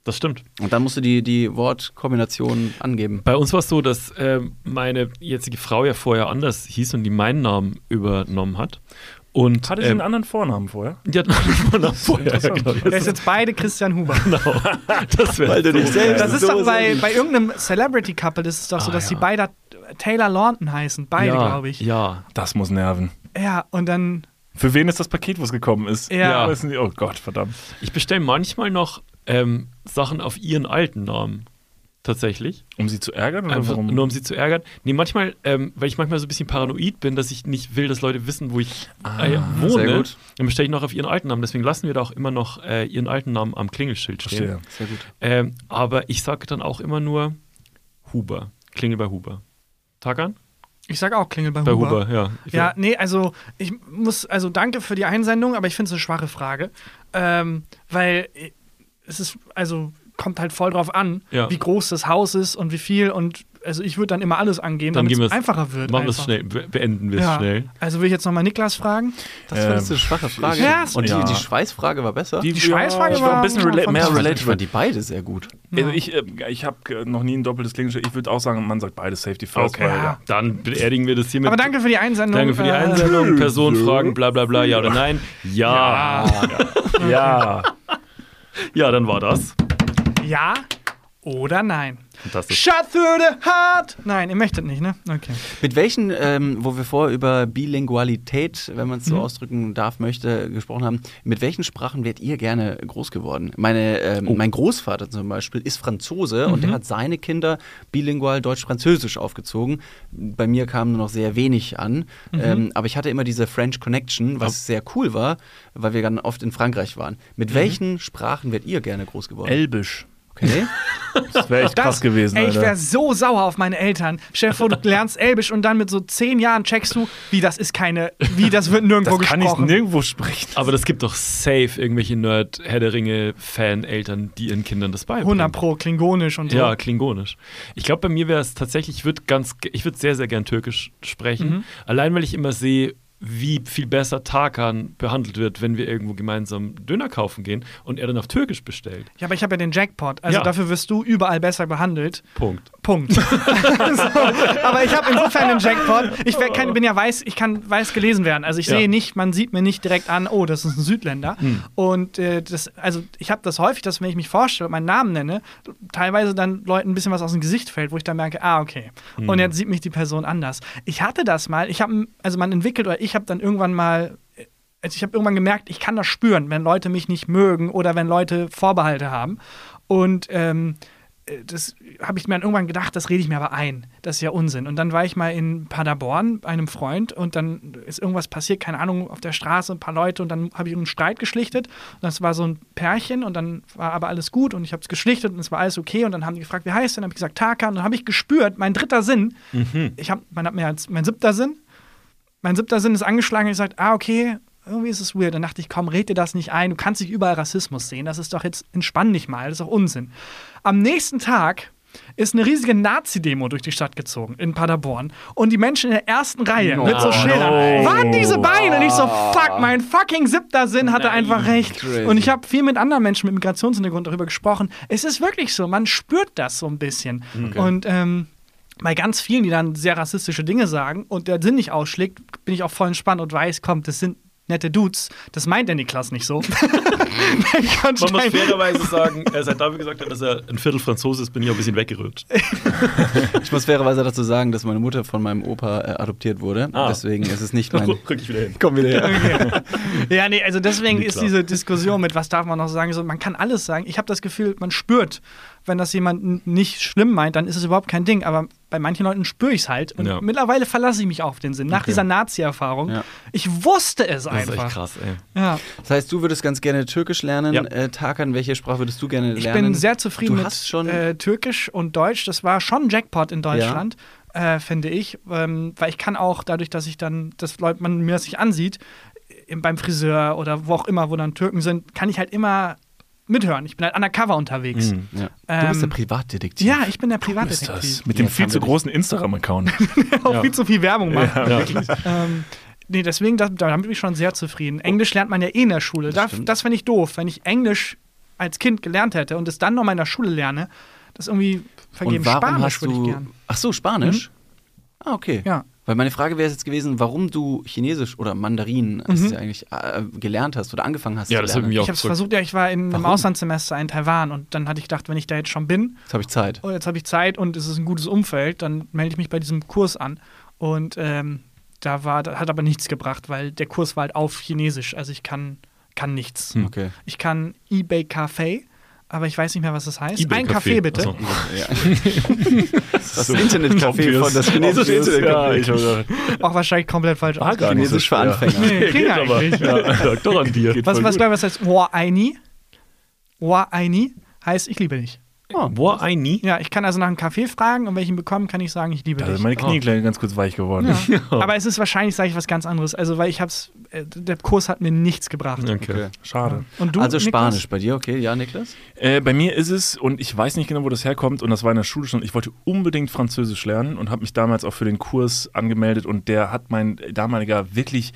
Das stimmt. Und dann musst du die, die Wortkombination angeben. Bei uns war es so, dass äh, meine jetzige Frau ja vorher anders hieß und die meinen Namen übernommen hat. Und, Hatte sie ähm, einen anderen Vornamen vorher? Die hat einen anderen Vornamen vorher. Ja, genau. Der ist jetzt beide Christian Huber. Genau. Das wäre Weil du dich selbst Das ist so doch bei, sehr- bei irgendeinem Celebrity-Couple, das ist doch so, Ah, dass ja. die beide Taylor Lautner heißen. Beide, ja, glaube ich. Ja. Das muss nerven. Ja, und dann. Für wen ist das Paket, was gekommen ist? Ja. Weiß nicht. Oh Gott, verdammt. Ich bestelle manchmal noch ähm, Sachen auf ihren alten Namen. Tatsächlich. Um sie zu ärgern oder Einfach warum? nur um sie zu ärgern. Nee, manchmal, ähm, weil ich manchmal so ein bisschen paranoid bin, dass ich nicht will, dass Leute wissen, wo ich äh, wohne. sehr gut. Dann bestelle ich noch auf ihren alten Namen. Deswegen lassen wir da auch immer noch äh, ihren alten Namen am Klingelschild stehen. Verstehe. Sehr gut. Ähm, aber ich sage dann auch immer nur Huber. Klingel bei Huber. Tagan? Ich sag auch Klingel bei, Bei Huber. Huber, ja. Ich Ja, nee, also ich muss, also danke für die Einsendung, aber ich finde es eine schwache Frage. Ähm, weil es ist, also kommt halt voll drauf an, Ja. wie groß das Haus ist und wie viel und also ich würde dann immer alles angeben, Dann damit gehen es wir's- einfacher wird. Machen wir es einfach. schnell, be beenden wir es Ja. schnell. Also will ich jetzt nochmal Niklas fragen. Das fandest du Ähm, eine schwache Frage. ja, Und die, ja. die Schweißfrage war besser. Die, Die Schweißfrage ich war war ein bisschen rela von mehr Tom. ich relatable. fand die beide sehr gut. Also ich äh, ich habe noch nie ein doppeltes Klingelschild. Ich würde auch sagen, man sagt beides Safety first. Okay, weil, ja. Dann beerdigen wir das hier mit. Aber danke für die Einsendung. Danke für die Äh, Einsendung. Person fragen, bla bla bla, ja oder nein? Ja. Ja. ja. Ja, dann war das. Ja oder nein? Fantastisch. Shot through the heart! Nein, ihr möchtet nicht, ne? Okay. Mit welchen, ähm, wo wir vorher über Bilingualität, wenn man es so Mhm. ausdrücken darf, möchte, gesprochen haben, mit welchen Sprachen wärt ihr gerne groß geworden? Meine, ähm, Oh. Mein Großvater zum Beispiel ist Franzose Mhm. und der hat seine Kinder bilingual Deutsch-Französisch aufgezogen. Bei mir kam nur noch sehr wenig an, Mhm. ähm, aber ich hatte immer diese French Connection, was sehr cool war, weil wir dann oft in Frankreich waren. Mhm. Mit welchen Sprachen wärt ihr gerne groß geworden? Elbisch. Okay. Das wäre echt krass gewesen, Ey, ich Alter. wäre so sauer auf meine Eltern. Stell dir vor, du lernst Elbisch und dann mit so zehn Jahren checkst du, wie das ist keine, wie das wird nirgendwo Das kann ich gesprochen. nirgendwo sprechen. Aber das gibt doch safe irgendwelche Nerd-Herr der Ringe-Fan-Eltern, die ihren Kindern das beibringen. hundert Pro, Klingonisch und so. Ja, Klingonisch. Ich glaube, bei mir wäre es tatsächlich, ich würde ganz, ich würde sehr, sehr gern Türkisch sprechen. Mhm. Allein, weil ich immer sehe, wie viel besser Tarkan behandelt wird, wenn wir irgendwo gemeinsam Döner kaufen gehen und er dann auf Türkisch bestellt. Ja, aber ich habe ja den Jackpot. Also Ja. dafür wirst du überall besser behandelt. Punkt. Punkt. so, aber ich habe insofern den Jackpot. Ich wär kein, bin ja weiß, ich kann weiß gelesen werden. Also ich Ja. sehe nicht, man sieht mir nicht direkt an, oh, das ist ein Südländer. Hm. Und äh, das, also ich habe das häufig, dass wenn ich mich vorstelle und meinen Namen nenne, teilweise dann Leuten ein bisschen was aus dem Gesicht fällt, wo ich dann merke, ah, okay. Hm. Und jetzt sieht mich die Person anders. Ich hatte das mal, ich habe, also man entwickelt oder ich habe dann irgendwann mal also ich habe irgendwann gemerkt, ich kann das spüren, wenn Leute mich nicht mögen oder wenn Leute Vorbehalte haben. Und ähm, das habe ich mir dann irgendwann gedacht, das rede ich mir aber ein. Das ist ja Unsinn. Und dann war ich mal in Paderborn bei einem Freund und dann ist irgendwas passiert, keine Ahnung, auf der Straße, ein paar Leute und dann habe ich einen Streit geschlichtet. Und das war so ein Pärchen und dann war aber alles gut und ich habe es geschlichtet und es war alles okay. Und dann haben die gefragt, wie heißt du? Dann habe ich gesagt, Tarkan. Und dann habe ich gespürt, mein dritter Sinn, Mhm. ich habe, man hat mehr als mein siebter Sinn, mein siebter Sinn ist angeschlagen und ich gesagt, ah, okay, irgendwie ist es weird. Dann dachte ich, komm, red dir das nicht ein. Du kannst nicht überall Rassismus sehen. Das ist doch jetzt, entspann dich mal. Das ist doch Unsinn. Am nächsten Tag ist eine riesige Nazi-Demo durch die Stadt gezogen in Paderborn. Und die Menschen in der ersten Reihe No. mit so Schildern. No. Waren diese Beine? Und ich so, fuck, mein fucking siebter Sinn hatte Nein. einfach recht. Crazy. Und ich habe viel mit anderen Menschen mit Migrationshintergrund darüber gesprochen. Es ist wirklich so, man spürt das so ein bisschen. Okay. Und ähm, bei ganz vielen, die dann sehr rassistische Dinge sagen und der Sinn nicht ausschlägt, bin ich auch voll entspannt und weiß, komm, das sind nette Dudes. Das meint der Niklas nicht so. Man muss fairerweise sagen, er seit dafür gesagt hat, dass er ein Viertel Franzose ist, bin ich auch ein bisschen weggerührt. Ich muss fairerweise dazu sagen, dass meine Mutter von meinem Opa äh, adoptiert wurde. Ah. Deswegen ist es nicht mein. Rück ich wieder hin. Komm wieder her. Ja, nee, also deswegen Nee, ist klar. diese Diskussion mit, was darf man noch sagen, so, man kann alles sagen. Ich habe das Gefühl, man spürt, wenn das jemand n- nicht schlimm meint, dann ist es überhaupt kein Ding. Aber bei manchen Leuten spüre ich es halt. Und Ja. mittlerweile verlasse ich mich auf den Sinn. Nach Okay. dieser Nazi-Erfahrung. Ja. Ich wusste es Das ist echt einfach. krass, ey. Ja. Das heißt, du würdest ganz gerne Türkisch lernen. Ja. Äh, Tarkan, welche Sprache würdest du gerne Ich lernen? bin sehr zufrieden Du mit hast schon- äh, Türkisch und Deutsch. Das war schon ein Jackpot in Deutschland, äh, finde ich. Ähm, weil ich kann auch, dadurch, dass ich dann, dass Leute, man mir das sich ansieht, im, beim Friseur oder wo auch immer, wo dann Türken sind, kann ich halt immer mithören. Ich bin halt undercover unterwegs. Mhm. Ja. Du Ähm, bist der Privatdetektiv. Ja, ich bin der ist Privatdetektiv. das? Mit dem Jetzt viel haben zu wir dich. großen Instagram-Account. Auch Ja. viel zu viel Werbung machen. Ja. Ähm, nee, deswegen, da, da bin ich schon sehr zufrieden. Englisch lernt man ja eh in der Schule. Das Das, stimmt. das finde ich doof. Wenn ich Englisch als Kind gelernt hätte und es dann noch mal in der Schule lerne, das irgendwie vergeben. Und warum Spanisch hast würde ich du. gern. Ach so, Spanisch? Ah, okay. Ja. Weil meine Frage wäre jetzt gewesen, warum du Chinesisch oder Mandarin ist es ja eigentlich, äh, gelernt hast oder angefangen hast Ja, zu das lernen. hat mich auch Ich habe es zurück. versucht, ja, ich war in einem Warum? Auslandssemester in Taiwan und dann hatte ich gedacht, wenn ich da jetzt schon bin, Jetzt habe ich Zeit. oh, jetzt habe ich Zeit und es ist ein gutes Umfeld, dann melde ich mich bei diesem Kurs an. Und ähm, da war, das hat aber nichts gebracht, weil der Kurs war halt auf Chinesisch. Also ich kann, kann nichts. Hm. Okay. Ich kann eBay Café, aber ich weiß nicht mehr, was das heißt. eBay Ein Café. Kaffee bitte. Achso. Das Internetcafé von das chinesische Ja, Internetcafé. ich habe Auch wahrscheinlich komplett falsch Ah, aus. gar nicht so Chinesisch für schwer. Anfänger. Nee, ging eigentlich. Ja, sag doch an dir. Was, voll was gut. glaube ich, was heißt Wa Aini? Wa Aini heißt, ich liebe dich. Oh. Wo ein nie? Ja, ich kann also nach einem Kaffee fragen und wenn ich ihn bekomme, kann ich sagen, ich liebe Da dich. sind meine Knie gleich ganz kurz weich geworden. Ja. Aber es ist wahrscheinlich, sage ich, was ganz anderes. Also, weil ich hab's, äh, der Kurs hat mir nichts gebracht. Okay. Okay. Schade. Und du, Also Niklas? Spanisch bei dir, okay, ja, Niklas? Äh, bei mir ist es, und ich weiß nicht genau, wo das herkommt, und das war in der Schule schon, ich wollte unbedingt Französisch lernen und habe mich damals auch für den Kurs angemeldet und der hat mein damaliger wirklich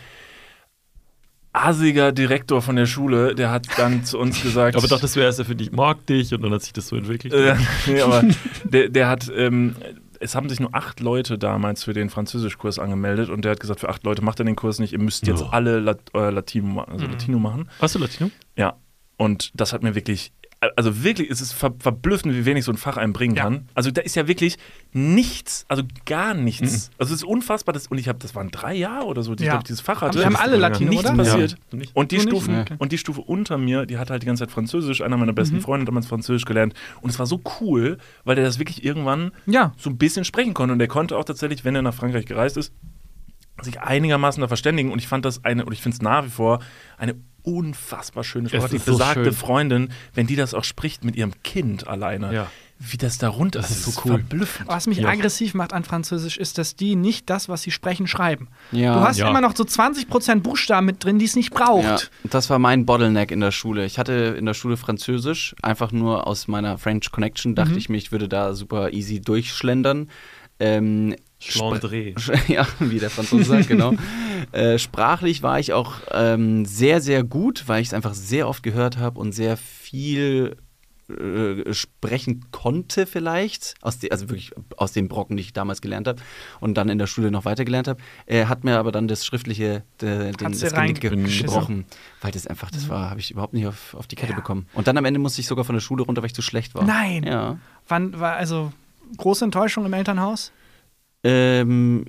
asiger Direktor von der Schule, der hat dann zu uns gesagt... Aber dachtest du erst, er findet, ich mag dich und dann hat sich das so entwickelt. Äh, nee, aber der, der hat, ähm, es haben sich nur acht Leute damals für den Französischkurs angemeldet und der hat gesagt, für acht Leute macht er den Kurs nicht, ihr müsst jetzt Oh. alle Lat äh, Latino, ma- also Latino machen. Hast du Latino? Ja, und das hat mir wirklich, also wirklich, es ist ver verblüffend, wie wenig so ein Fach einem bringen Ja. kann. Also da ist ja wirklich nichts, also gar nichts. Also es ist unfassbar, das, und ich habe, das waren drei Jahre oder so, die Ja. ich glaub, dieses Fach Aber hatte. wir haben alle Latino, nichts oder? passiert. Ja. Nicht? Und die, Du nicht? Stufen, Okay. und die Stufe unter mir, die hat halt die ganze Zeit Französisch. Einer meiner besten Freunde hat damals Französisch gelernt. Und es war so cool, weil der das wirklich irgendwann Ja. so ein bisschen sprechen konnte. Und der konnte auch tatsächlich, wenn er nach Frankreich gereist ist, sich einigermaßen da verständigen. Und ich fand das eine, und ich finde es nach wie vor eine unfassbar schöne Sprache. Es Die ist so besagte schön. Freundin, wenn die das auch spricht mit ihrem Kind alleine, Ja. wie das da runter Das ist ist, so cool. verblüffend. Was mich Ja. aggressiv macht an Französisch, ist, dass die nicht das, was sie sprechen, schreiben. Ja. Du hast Ja. immer noch so zwanzig Prozent Buchstaben mit drin, die es nicht braucht. Ja, das war mein Bottleneck in der Schule. Ich hatte in der Schule Französisch, einfach nur aus meiner French Connection dachte ich mir, ich würde da super easy durchschlendern. Ähm, Schlendré. ja, wie der Franzose sagt, genau. Äh, sprachlich war ich auch ähm, sehr, sehr gut, weil ich es einfach sehr oft gehört habe und sehr viel äh, sprechen konnte vielleicht, aus de, also wirklich aus den Brocken, die ich damals gelernt habe und dann in der Schule noch weiter gelernt habe. Er hat mir aber dann das Schriftliche, de, den, Hat's das dir Genick reingeschissen. gebrochen, weil das einfach, das war, habe ich überhaupt nicht auf, auf die Kette Ja. bekommen. Und dann am Ende musste ich sogar von der Schule runter, weil ich zu schlecht war. Nein. Ja. Wann war also große Enttäuschung im Elternhaus? Ähm,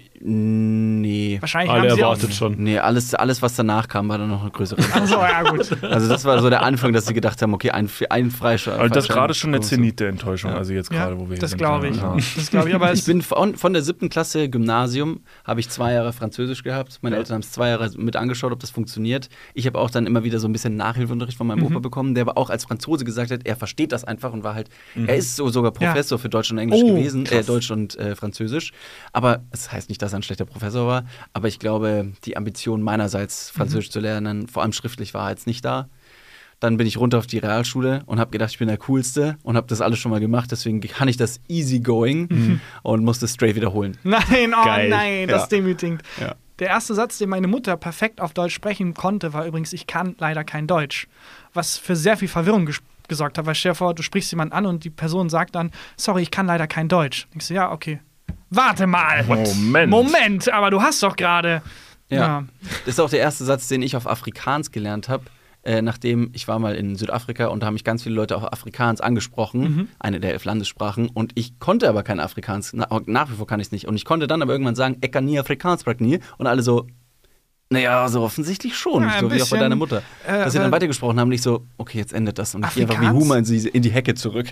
nee. Wahrscheinlich Alle haben sie auch. erwartet schon. Nee, alles, alles, was danach kam, war dann noch eine größere Also, ja, gut. Also das war so der Anfang, dass sie gedacht haben, okay, ein, ein Freischalter. Also das ist gerade schon der Zenit der Enttäuschung, Ja. also jetzt Ja, gerade, wo wir hier das sind. glaube ich. Ja. Das glaube ich, aber es Ich bin von, von der siebten Klasse Gymnasium, habe ich zwei Jahre Französisch gehabt. Meine Ja. Eltern haben es zwei Jahre mit angeschaut, ob das funktioniert. Ich habe auch dann immer wieder so ein bisschen Nachhilfeunterricht von meinem Mhm. Opa bekommen, der aber auch als Franzose gesagt hat, er versteht das einfach und war halt, er ist so sogar Professor für Deutsch und Englisch Oh, gewesen, äh, krass. Deutsch und äh, Französisch. Aber es heißt nicht, dass er ein schlechter Professor war, aber ich glaube, die Ambition meinerseits, Französisch zu lernen, vor allem schriftlich, war jetzt nicht da. Dann bin ich runter auf die Realschule und habe gedacht, ich bin der Coolste und habe das alles schon mal gemacht. Deswegen kann ich das easy going und musste straight wiederholen. Nein, oh Geil. nein, das Ja. ist demütigend. Ja. Der erste Satz, den meine Mutter perfekt auf Deutsch sprechen konnte, war übrigens, ich kann leider kein Deutsch. Was für sehr viel Verwirrung ges gesorgt hat. Weil stell dir vor, du sprichst jemanden an und die Person sagt dann, sorry, ich kann leider kein Deutsch. Ich so, ja, okay. Warte mal. Moment. Moment, aber du hast doch gerade. Ja. Ja. Das ist auch der erste Satz, den ich auf Afrikaans gelernt habe. Äh, nachdem ich war mal in Südafrika und da haben mich ganz viele Leute auf Afrikaans angesprochen, Mhm. eine der elf Landessprachen, und ich konnte aber kein Afrikaans, na, nach wie vor kann ich es nicht. Und ich konnte dann aber irgendwann sagen, ich kann nie Afrikaans sprechen nie, und alle so, naja, so offensichtlich schon, Ja, ein so wie auch bei bisschen, deiner Mutter. äh, Dass sie dann weil- weitergesprochen haben, nicht so, okay, jetzt endet das und ich gehe einfach wie Afrikaans? Huma in die, in die Hecke zurück.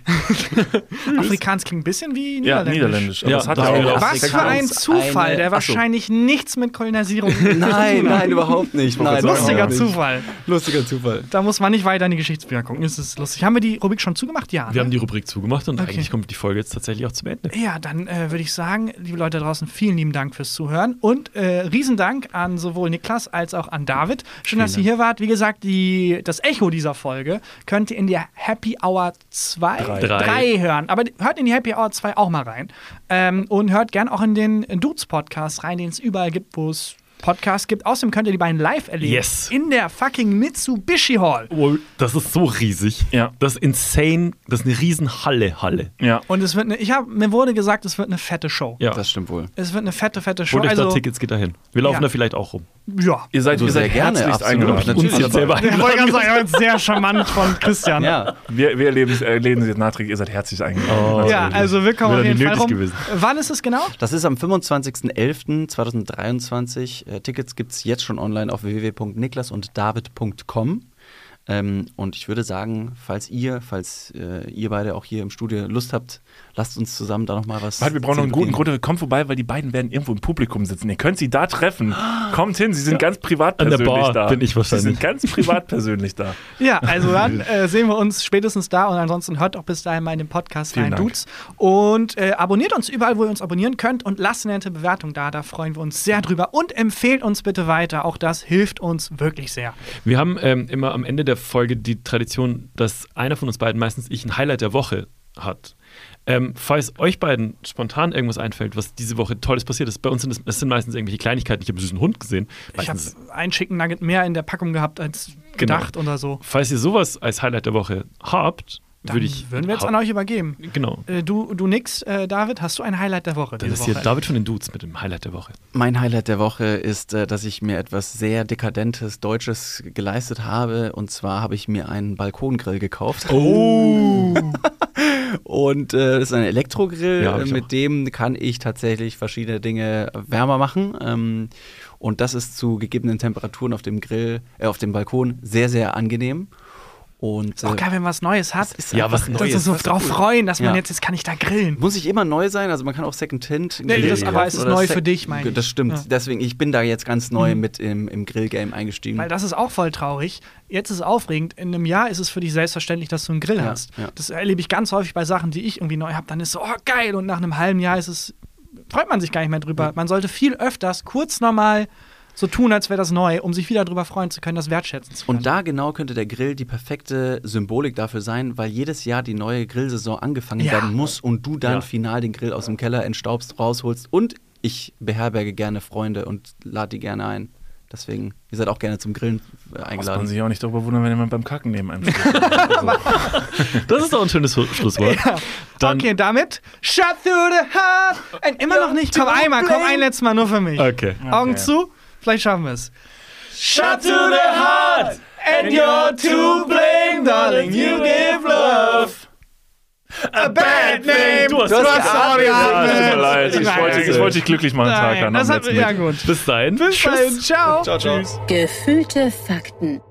Afrikaans klingt ein bisschen wie Ja, Niederländisch. Niederländisch. Aber Ja, es hat das ja wäre auch auch- Was für ein Afrikaans Zufall, eine- der Ach so. wahrscheinlich nichts mit Kolonialisierung Nein, nein, überhaupt nicht. Nein, Lustiger überhaupt nicht. Zufall. Lustiger Zufall. Da muss man nicht weiter in die Geschichtsbücher gucken. Das ist lustig. Haben wir die Rubrik schon zugemacht? Ja. Wir ne? haben die Rubrik zugemacht und Okay. eigentlich kommt die Folge jetzt tatsächlich auch zum Ende. Ja, dann äh, würde ich sagen, liebe Leute da draußen, vielen lieben Dank fürs Zuhören und äh, Riesendank an sowohl Niklas als auch an David. Schön, dass ihr hier wart. Wie gesagt, die, das Echo dieser Folge könnt ihr in der Happy Hour zwei, Drei. drei hören. Aber hört in die Happy Hour zwei auch mal rein. Ähm, und hört gern auch in den Dudes-Podcast rein, den es überall gibt, wo es Podcast gibt. Außerdem könnt ihr die beiden live erleben. Yes. In der fucking Mitsubishi Hall. Oh, das ist so riesig. Ja. Das ist insane. Das ist eine riesen Halle, Halle. Ja. Und es wird eine, ich hab, mir wurde gesagt, es wird eine fette Show. Ja. Das stimmt wohl. Es wird eine fette, fette Show. Holt euch da Also, Tickets, geht dahin. Wir laufen Ja. da vielleicht auch rum. ja. Ihr seid, So ihr sehr seid gerne, herzlichst absolut. eingeladen. Natürlich. Uns jetzt selber Ich wollte gerade sagen, aber sehr charmant von Christian. Ja. Wir, wir erleben es, erleben es jetzt nachträglich, ihr seid herzlich eingeladen. Oh. Ja, also willkommen auf Wäre jeden nie Fall nötig rum. gewesen. Wann ist es genau? Das ist am fünfundzwanzigsten elften zweitausenddreiundzwanzig. Äh, Tickets gibt es jetzt schon online auf w w w punkt niklas und david punkt com. Ähm, und ich würde sagen, falls ihr, falls äh, ihr beide auch hier im Studio Lust habt, lasst uns zusammen da nochmal was. Warte, wir brauchen noch einen guten zelebrieren. Grund. Kommt vorbei, weil die beiden werden irgendwo im Publikum sitzen. Ihr könnt sie da treffen. Kommt hin, sie sind ganz privat An der persönlich Bar da. bin ich wahrscheinlich. Sie sind ganz privat persönlich da. Ja, also dann äh, sehen wir uns spätestens da und ansonsten hört auch bis dahin mal in den Podcast Vielen rein, Dank. Dudes. Und äh, abonniert uns überall, wo ihr uns abonnieren könnt und lasst eine nette Bewertung da. Da freuen wir uns sehr drüber. Und empfehlt uns bitte weiter. Auch das hilft uns wirklich sehr. Wir haben ähm, immer am Ende der Folge die Tradition, dass einer von uns beiden, meistens ich, ein Highlight der Woche hat. Ähm, falls euch beiden spontan irgendwas einfällt, was diese Woche Tolles passiert ist, bei uns sind es, es sind meistens irgendwelche Kleinigkeiten. Ich habe einen süßen Hund gesehen. Ich habe Meistens- einen Chicken Nugget mehr in der Packung gehabt als gedacht oder so. Falls ihr sowas als Highlight der Woche habt, Dann würde ich. würden wir jetzt an euch übergeben. Genau. Äh, du, du nix, äh, David, hast du ein Highlight der Woche? Dann diese ist hier Woche? David von den Dudes mit dem Highlight der Woche. Mein Highlight der Woche ist, äh, dass ich mir etwas sehr dekadentes Deutsches geleistet habe. Und zwar habe ich mir einen Balkongrill gekauft. Oh! Und äh, das ist ein Elektrogrill, Ja, hab äh, ich mit dem kann ich tatsächlich verschiedene Dinge wärmer machen. Ähm, und das ist zu gegebenen Temperaturen auf dem Grill, äh, auf dem Balkon sehr, sehr angenehm. Und Ist auch geil, wenn man was Neues hat. ist Ja, einfach- was Das Neues. ist so was drauf cool. freuen, dass man Ja. jetzt, jetzt kann ich da grillen. Muss ich immer neu sein? Also man kann auch Secondhand Nee, Grill das- aber kaufen es ist oder neu Sec- für dich, meine ich. Das stimmt. Ja. Deswegen, ich bin da jetzt ganz neu Mhm. mit im, im Grill-Game eingestiegen. Weil das ist auch voll traurig. Jetzt ist es aufregend. In einem Jahr ist es für dich selbstverständlich, dass du einen Grill Ja, hast. ja. Das erlebe ich ganz häufig bei Sachen, die ich irgendwie neu habe. Dann ist so, oh geil. Und nach einem halben Jahr ist es, freut man sich gar nicht mehr drüber. Man sollte viel öfters kurz nochmal so tun, als wäre das neu, um sich wieder drüber freuen zu können, das wertschätzen zu können. Und da genau könnte der Grill die perfekte Symbolik dafür sein, weil jedes Jahr die neue Grillsaison angefangen Ja. werden muss und du dann Ja. final den Grill aus dem Keller entstaubst, rausholst. Und ich beherberge gerne Freunde und lade die gerne ein. Deswegen, ihr seid auch gerne zum Grillen äh, Muss man eingeladen. sich auch nicht darüber wundern, wenn jemand beim Kacken neben einem steht. Also, Das ist doch ein schönes Schlu- Schlusswort. Ja. Dann- Okay, damit Shut through the heart. Ein, immer noch nicht. Komm einmal, komm ein letztes Mal nur für mich. Okay. Augen Okay. zu, vielleicht schaffen wir es. Shut to the heart and you're to blame, darling, you give love a bad name. Du hast- du du hast hast auch Ja, es tut mir geatmet. leid. Ich Nein. wollte, ich wollte dich glücklich machen, Tag Nein, an das am hat, letzten ja Mittwoch. gut. Bis dahin. Bis dahin, ciao. Tschüss. Gefühlte Fakten